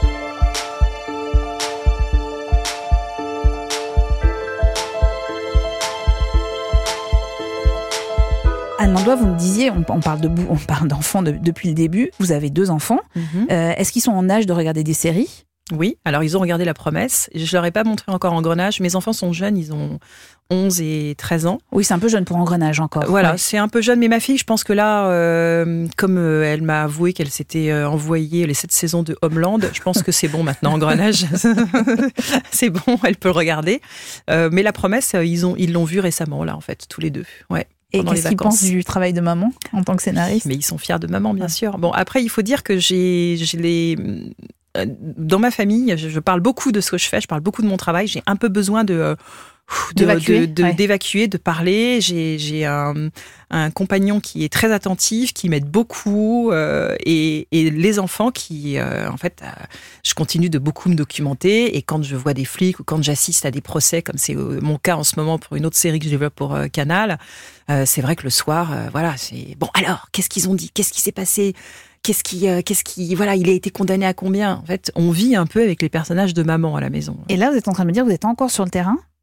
S1: Anne Landois, vous me disiez, on, on parle de on parle d'enfants de, depuis le début. Vous avez deux enfants. Mm-hmm. Euh, est-ce qu'ils sont en âge de regarder des séries ?
S3: Oui. Alors ils ont regardé La Promesse. Je leur ai pas montré encore Engrenage. Mes enfants sont jeunes. Ils ont onze et treize ans.
S1: Oui, c'est un peu jeune pour Engrenage encore.
S3: Voilà,
S1: ouais.
S3: c'est un peu jeune. Mais ma fille, je pense que là, euh, comme euh, elle m'a avoué qu'elle s'était euh, envoyée les sept saisons de Homeland, je pense que c'est bon maintenant. Engrenage, c'est bon. Elle peut le regarder. Euh, mais La Promesse, ils ont ils l'ont vu récemment là en fait, tous les deux. Ouais.
S1: Et qu'est-ce qu'ils pensent du travail de maman en tant que scénariste ?
S3: Mais ils sont fiers de maman, bien sûr. Bon, après, il faut dire que j'ai, j'ai les... Dans ma famille, je parle beaucoup de ce que je fais, je parle beaucoup de mon travail. J'ai un peu besoin de... De, d'évacuer, de, de, ouais. d'évacuer, de parler. J'ai, j'ai un, un compagnon qui est très attentif, qui m'aide beaucoup, euh, et, et les enfants qui, euh, en fait, euh, je continue de beaucoup me documenter. Et quand je vois des flics ou quand j'assiste à des procès, comme c'est mon cas en ce moment pour une autre série que je développe pour euh, Canal, euh, c'est vrai que le soir, euh, voilà, c'est bon. Alors, qu'est-ce qu'ils ont dit ? Qu'est-ce qui s'est passé ? Qu'est-ce qui, euh, qu'est-ce qui, voilà, il a été condamné à combien ? En fait, on vit un peu avec les personnages de maman à la maison.
S1: Et là, vous êtes en train de me dire, vous êtes encore sur le terrain ?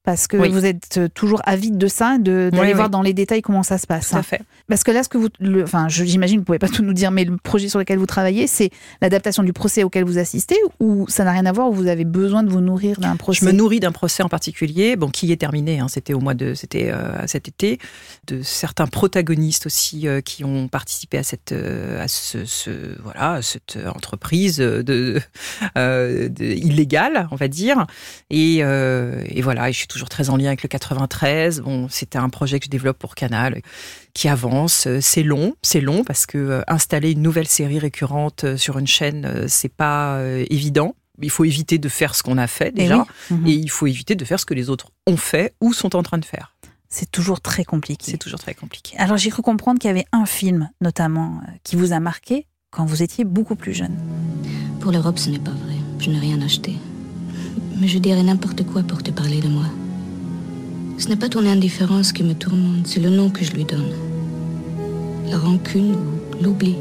S1: Parce que
S3: Oui.
S1: vous êtes toujours avide de ça, de, d'aller
S3: Oui,
S1: voir
S3: oui.
S1: dans les détails comment ça se passe.
S3: Tout à fait.
S1: Parce que là, ce que vous, le, enfin, je, j'imagine, vous pouvez pas tout nous dire, mais le projet sur lequel vous travaillez, c'est l'adaptation du procès auquel vous assistez, ou ça n'a rien à voir, ou vous avez besoin de vous nourrir d'un procès?
S3: Je me nourris d'un procès en particulier, bon, qui est terminé. Hein, c'était au mois de, c'était euh, cet été, de certains protagonistes aussi euh, qui ont participé à cette, euh, à ce, ce, voilà, à cette entreprise de, euh, de illégale, on va dire. Et, euh, et voilà, et je suis toujours très en lien avec le quatre-vingt-treize. Bon, c'était un projet que je développe pour Canal, qui avance. C'est long, c'est long parce que euh, installer une nouvelle série récurrente euh, sur une chaîne, euh, c'est pas euh, évident. Il faut éviter de faire ce qu'on a fait déjà,
S1: oui. Mmh.
S3: et il faut éviter de faire ce que les autres ont fait ou sont en train de faire.
S1: C'est toujours très compliqué.
S3: C'est toujours très compliqué.
S1: Alors j'ai cru comprendre qu'il y avait un film, notamment, euh, qui vous a marqué quand vous étiez beaucoup plus jeune.
S10: Pour l'Europe, ce n'est pas vrai. Je n'ai rien acheté. Mais je dirais n'importe quoi pour te parler de moi. Ce n'est pas ton indifférence qui me tourmente, c'est le nom que je lui donne. La rancune ou l'oubli.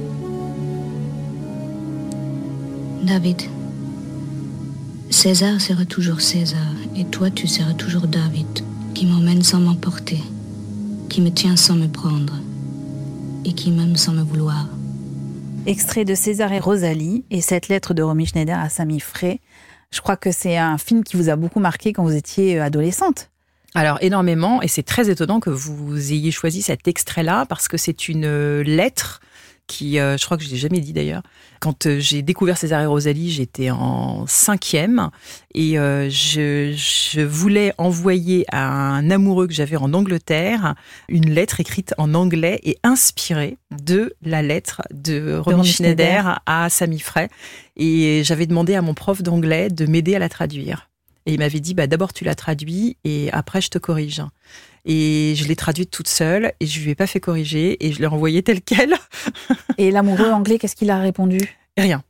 S10: David. César sera toujours César, et toi tu seras toujours David, qui m'emmène sans m'emporter, qui me tient sans me prendre, et qui m'aime sans me vouloir.
S1: Extrait de César et Rosalie, et cette lettre de Romy Schneider à Sami Frey. Je crois que c'est un film qui vous a beaucoup marqué quand vous étiez adolescente.
S3: Alors, énormément, et c'est très étonnant que vous ayez choisi cet extrait-là, parce que c'est une lettre qui, euh, je crois que je ne l'ai jamais dit d'ailleurs, quand euh, j'ai découvert César et Rosalie, j'étais en cinquième, et euh, je, je voulais envoyer à un amoureux que j'avais en Angleterre une lettre écrite en anglais et inspirée de la lettre de Romy Schneider, Schneider à Sami Frey. Et j'avais demandé à mon prof d'anglais de m'aider à la traduire. Et il m'avait dit, bah, d'abord tu la traduis et après je te corrige. Et je l'ai traduite toute seule et je lui ai pas fait corriger et je l'ai renvoyée telle quelle.
S1: Et l'amoureux anglais, qu'est-ce qu'il a répondu?
S3: Rien.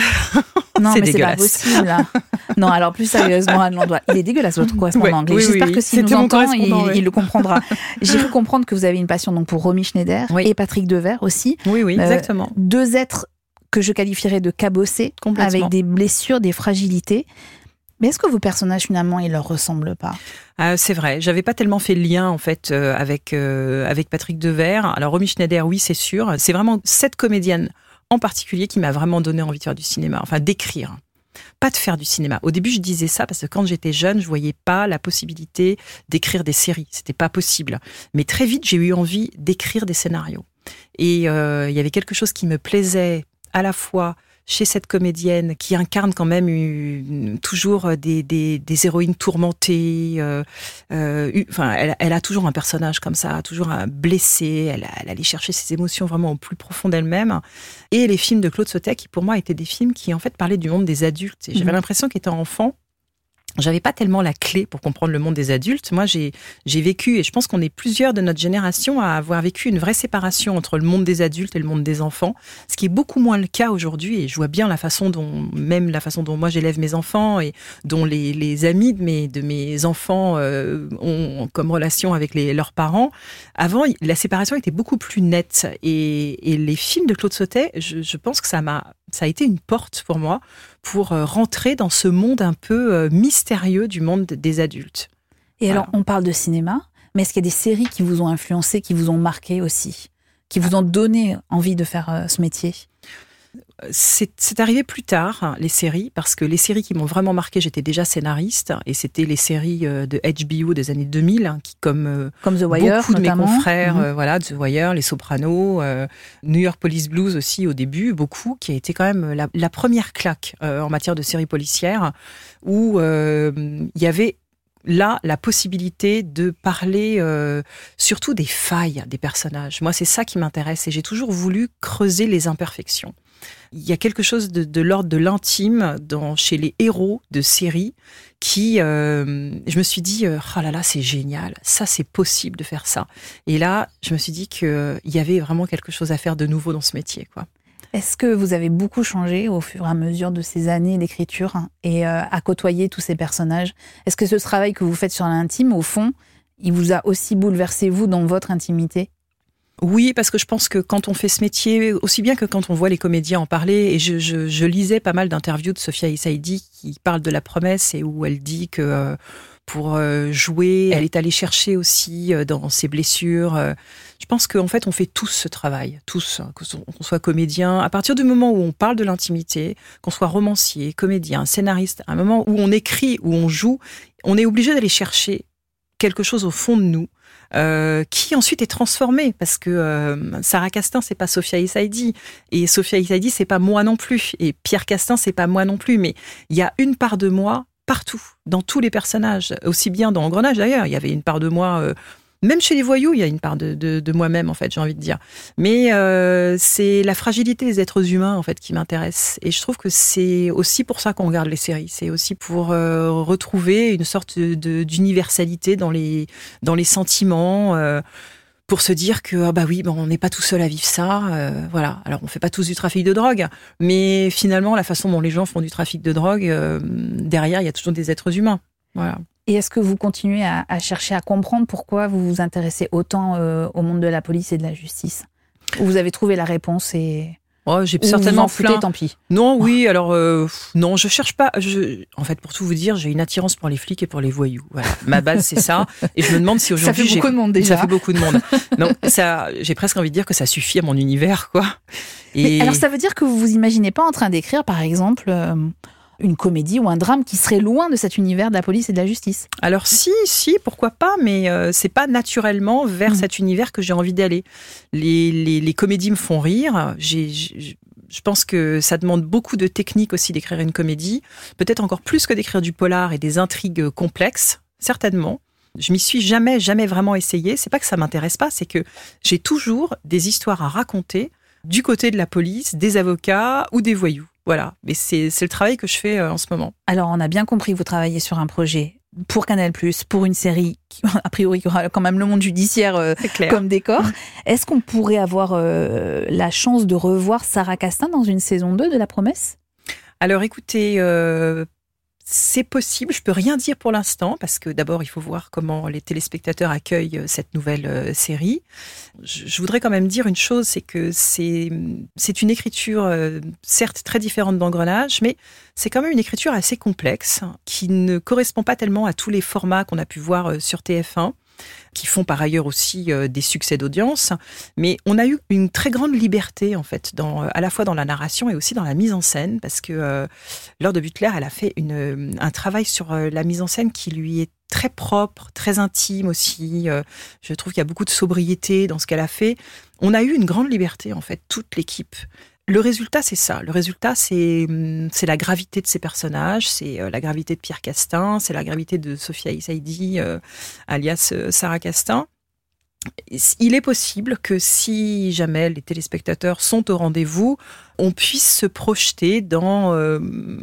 S1: Non,
S3: c'est
S1: mais
S3: dégueulasse.
S1: C'est pas possible. Hein. Non, alors plus sérieusement, Anne Landois, il est dégueulasse votre correspondant
S3: ouais,
S1: anglais.
S3: Oui,
S1: J'espère
S3: oui,
S1: que s'il nous
S3: mon
S1: entend, il,
S3: ouais.
S1: il le comprendra. J'ai cru comprendre que vous avez une passion donc pour Romy Schneider oui. et Patrick Devers aussi.
S3: Oui, oui, exactement.
S1: Euh, deux êtres que je qualifierais de cabossés, avec des blessures, des fragilités. Mais est-ce que vos personnages, finalement, ils leur ressemblent pas?
S3: euh, C'est vrai. J'avais pas tellement fait le lien, en fait, euh, avec, euh, avec Patrick Devers. Alors, Romy Schneider, oui, c'est sûr. C'est vraiment cette comédienne en particulier qui m'a vraiment donné envie de faire du cinéma. Enfin, d'écrire. Pas de faire du cinéma. Au début, je disais ça parce que quand j'étais jeune, je voyais pas la possibilité d'écrire des séries. C'était pas possible. Mais très vite, j'ai eu envie d'écrire des scénarios. Et euh, il y avait quelque chose qui me plaisait à la fois chez cette comédienne qui incarne quand même une, toujours des, des, des héroïnes tourmentées. Euh, euh, enfin, elle, elle a toujours un personnage comme ça, toujours un blessé. Elle, elle allait chercher ses émotions vraiment au plus profond d'elle-même. Et les films de Claude Sautet, qui pour moi étaient des films qui en fait parlaient du monde des adultes. Et j'avais mmh. l'impression qu'étant enfant, j'avais pas tellement la clé pour comprendre le monde des adultes. Moi, j'ai, j'ai vécu, et je pense qu'on est plusieurs de notre génération à avoir vécu une vraie séparation entre le monde des adultes et le monde des enfants, ce qui est beaucoup moins le cas aujourd'hui. Et je vois bien la façon dont, même la façon dont moi j'élève mes enfants et dont les, les amis de mes, de mes enfants euh, ont comme relation avec les, leurs parents. Avant, la séparation était beaucoup plus nette. Et, et les films de Claude Sautet, je, je pense que ça m'a, ça a été une porte pour moi pour rentrer dans ce monde un peu mystérieux du monde des adultes.
S1: Et voilà. Alors, on parle de cinéma, mais est-ce qu'il y a des séries qui vous ont influencé, qui vous ont marqué aussi, qui vous ont donné envie de faire ce métier ?
S3: C'est, c'est arrivé plus tard, les séries, parce que les séries qui m'ont vraiment marqué, j'étais déjà scénariste, et c'était les séries de H B O des années deux mille, qui, comme,
S1: comme The Wire,
S3: beaucoup de
S1: notamment.
S3: mes confrères,
S1: mmh.
S3: euh, voilà, The Wire, Les Sopranos, euh, New York Police Blues aussi au début, beaucoup, qui a été quand même la, la première claque euh, en matière de séries policières, où euh, il y avait là, la possibilité de parler euh, surtout des failles des personnages. Moi, c'est ça qui m'intéresse, et j'ai toujours voulu creuser les imperfections. Il y a quelque chose de, de l'ordre de l'intime dans, chez les héros de séries qui, euh, je me suis dit, euh, oh là là, c'est génial, ça c'est possible de faire ça. Et là, je me suis dit qu'il euh, y avait vraiment quelque chose à faire de nouveau dans ce métier, quoi.
S1: Est-ce que vous avez beaucoup changé au fur et à mesure de ces années d'écriture et euh, à côtoyer tous ces personnages ? Est-ce que ce travail que vous faites sur l'intime, au fond, il vous a aussi bouleversé, vous, dans votre intimité ?
S3: Oui, parce que je pense que quand on fait ce métier, aussi bien que quand on voit les comédiens en parler, et je, je, je lisais pas mal d'interviews de Sophia Essaidi qui parle de La Promesse et où elle dit que euh, pour euh, jouer, elle est allée chercher aussi euh, dans ses blessures. Euh, je pense qu'en fait, on fait tous ce travail, tous, hein, qu'on soit comédien. À partir du moment où on parle de l'intimité, qu'on soit romancier, comédien, scénariste, à un moment où on écrit, où on joue, on est obligé d'aller chercher quelque chose au fond de nous. Euh, qui ensuite est transformée parce que euh, Sarah Castin c'est pas Sophia Essaidi et Sophia Essaidi c'est pas moi non plus et Pierre Castin c'est pas moi non plus, mais il y a une part de moi partout dans tous les personnages, aussi bien dans Engrenage d'ailleurs il y avait une part de moi euh, même chez les voyous il y a une part de, de, de moi-même en fait, j'ai envie de dire, mais euh, c'est la fragilité des êtres humains en fait qui m'intéresse et je trouve que c'est aussi pour ça qu'on regarde les séries, c'est aussi pour euh, retrouver une sorte de, d'universalité dans les, dans les sentiments, euh, pour se dire que ah bah oui bon, on n'est pas tout seul à vivre ça, euh, voilà. Alors on fait pas tous du trafic de drogue, mais finalement la façon dont les gens font du trafic de drogue, euh, derrière il y a toujours des êtres humains, voilà.
S1: Et est-ce que vous continuez à, à chercher à comprendre pourquoi vous vous intéressez autant euh, au monde de la police et de la justice ? Ou vous avez trouvé la réponse et...
S3: Oh, j'ai
S1: Ou
S3: certainement
S1: vous en foutez,
S3: plein.
S1: tant pis.
S3: Non, oui, alors euh, non, je cherche pas. Je... En fait, pour tout vous dire, j'ai une attirance pour les flics et pour les voyous. Voilà, ma base c'est ça. Et je me demande si aujourd'hui
S1: ça fait beaucoup
S3: j'ai...
S1: de monde déjà.
S3: Ça fait beaucoup de monde. Non, ça, j'ai presque envie de dire que ça suffit à mon univers, quoi. Et...
S1: Mais alors, ça veut dire que vous vous imaginez pas en train d'écrire, par exemple, euh, une comédie ou un drame qui serait loin de cet univers de la police et de la justice ?
S3: Alors si, si, pourquoi pas, mais euh, c'est pas naturellement vers mmh. cet univers que j'ai envie d'aller. Les, les, les comédies me font rire. J'ai, j'ai, je pense que ça demande beaucoup de technique aussi d'écrire une comédie, peut-être encore plus que d'écrire du polar et des intrigues complexes, certainement. Je m'y suis jamais, jamais vraiment essayée. C'est pas que ça m'intéresse pas, c'est que j'ai toujours des histoires à raconter du côté de la police, des avocats ou des voyous. Voilà, mais c'est, c'est le travail que je fais euh, en ce moment.
S1: Alors, on a bien compris que vous travaillez sur un projet pour Canal+, pour une série qui, a priori, qui aura quand même le monde judiciaire euh, comme décor. Est-ce qu'on pourrait avoir euh, la chance de revoir Sarah Castin dans une saison deux de La Promesse ?
S3: Alors, écoutez... Euh... C'est possible, je peux rien dire pour l'instant parce que d'abord il faut voir comment les téléspectateurs accueillent cette nouvelle euh, série. Je, je voudrais quand même dire une chose, c'est que c'est c'est une écriture euh, certes très différente d'Engrenage, mais c'est quand même une écriture assez complexe qui ne correspond pas tellement à tous les formats qu'on a pu voir euh, sur T F un. Qui font par ailleurs aussi euh, des succès d'audience, mais on a eu une très grande liberté en fait, dans, à la fois dans la narration et aussi dans la mise en scène, parce que euh, Laure de Butler, elle a fait une, un travail sur euh, la mise en scène qui lui est très propre, très intime aussi. Euh, je trouve qu'il y a beaucoup de sobriété dans ce qu'elle a fait. On a eu une grande liberté en fait, toute l'équipe. Le résultat, c'est ça. Le résultat, c'est, c'est la gravité de ces personnages, c'est la gravité de Pierre Castin, c'est la gravité de Sophia Essaidi, euh, alias Sarah Castin. Il est possible que si jamais les téléspectateurs sont au rendez-vous, on puisse se projeter dans euh,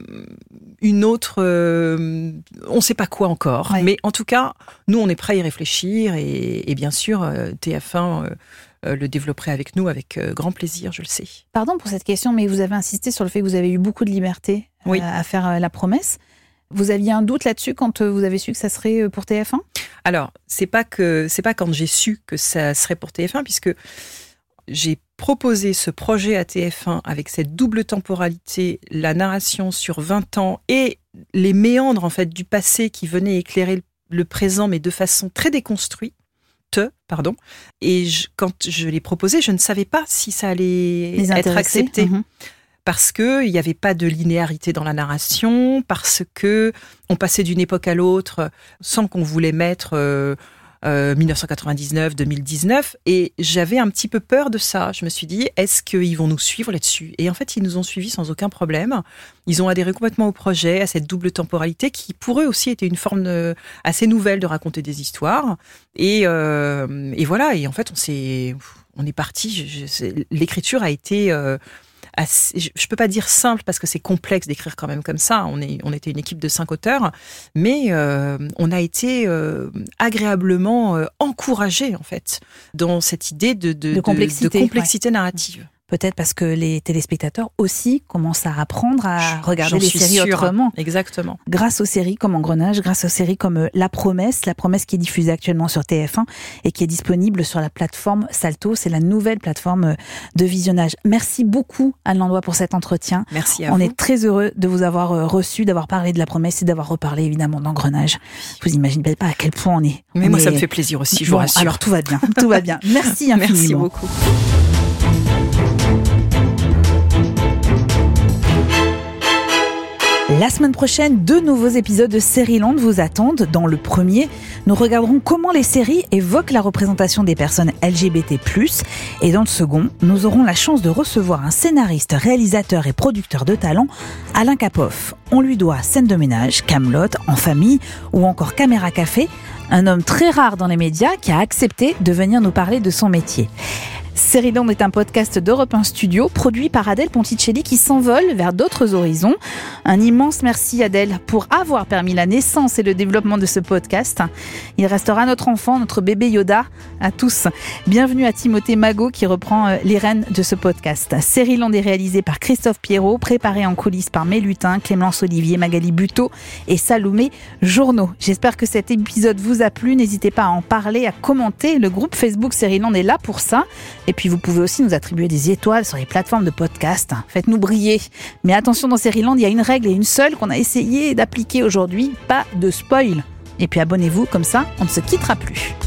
S3: une autre... Euh, on ne sait pas quoi encore. Ouais. Mais en tout cas, nous, on est prêts à y réfléchir. Et, et bien sûr, euh, T F un... Euh, le développerait avec nous avec grand plaisir, je le sais.
S1: Pardon pour cette question, mais vous avez insisté sur le fait que vous avez eu beaucoup de liberté oui. à faire La Promesse. Vous aviez un doute là-dessus quand vous avez su que ça serait pour T F un ?
S3: Alors, c'est pas que c'est pas quand j'ai su que ça serait pour T F un, puisque j'ai proposé ce projet à T F un avec cette double temporalité, la narration sur vingt ans et les méandres en fait du passé qui venaient éclairer le présent, mais de façon très déconstruite. Pardon. Et je, quand je l'ai proposé, je ne savais pas si ça allait être accepté. Mmh. Parce qu'il n'y avait pas de linéarité dans la narration, parce qu'on passait d'une époque à l'autre sans qu'on voulait mettre euh, euh, dix-neuf cent quatre-vingt-dix-neuf, deux mille dix-neuf. Et j'avais un petit peu peur de ça. Je me suis dit, est-ce qu'ils vont nous suivre là-dessus ? Et en fait, ils nous ont suivis sans aucun problème. Ils ont adhéré complètement au projet, à cette double temporalité qui, pour eux aussi, était une forme de, assez nouvelle de raconter des histoires. Et, euh, et voilà. Et en fait, on s'est, on est parti. Je, je, l'écriture a été... Euh, Assez, je ne peux pas dire simple parce que c'est complexe d'écrire quand même comme ça. On, est, on était une équipe de cinq auteurs, mais euh, on a été euh, agréablement euh, encouragés en fait dans cette idée de, de,
S1: de complexité,
S3: de, de complexité
S1: ouais.
S3: narrative.
S1: Peut-être parce que les téléspectateurs aussi commencent à apprendre à regarder
S3: J'en
S1: les
S3: suis
S1: séries
S3: sûre.
S1: autrement.
S3: Exactement.
S1: Grâce aux séries comme Engrenage, grâce aux séries comme La Promesse, La Promesse qui est diffusée actuellement sur T F un et qui est disponible sur la plateforme Salto. C'est la nouvelle plateforme de visionnage. Merci beaucoup Anne Landois pour cet entretien.
S3: Merci à
S1: On
S3: vous.
S1: est très heureux de vous avoir reçu, d'avoir parlé de La Promesse et d'avoir reparlé évidemment d'Engrenage. Vous imaginez pas à quel point on est.
S3: Mais
S1: on
S3: moi,
S1: est...
S3: ça me fait plaisir aussi, je
S1: bon,
S3: vous rassure.
S1: Alors tout va bien, tout va bien. Merci infiniment.
S3: Merci beaucoup.
S1: La semaine prochaine, deux nouveaux épisodes de Sérieland vous attendent. Dans le premier, nous regarderons comment les séries évoquent la représentation des personnes L G B T plus. Et dans le second, nous aurons la chance de recevoir un scénariste, réalisateur et producteur de talent, Alain Capoff. On lui doit Scène de ménage, Kaamelott, En famille ou encore Caméra Café. Un homme très rare dans les médias qui a accepté de venir nous parler de son métier. Sérieland est un podcast d'Europe un Studio produit par Adèle Ponticelli qui s'envole vers d'autres horizons. Un immense merci Adèle pour avoir permis la naissance et le développement de ce podcast. Il restera notre enfant, notre bébé Yoda à tous. Bienvenue à Timothée Magot qui reprend les rênes de ce podcast. Sérieland est réalisé par Christophe Pierrot, préparé en coulisses par Mélutin, Clémence Olivier, Magali Buteau et Salomé Journeau. J'espère que cet épisode vous a plu. N'hésitez pas à en parler, à commenter. Le groupe Facebook Sérieland est là pour ça. Et puis vous pouvez aussi nous attribuer des étoiles sur les plateformes de podcast. Faites-nous briller. Mais attention, dans Sérieland, il y a une règle et une seule qu'on a essayé d'appliquer aujourd'hui. Pas de spoil. Et puis abonnez-vous, comme ça, on ne se quittera plus.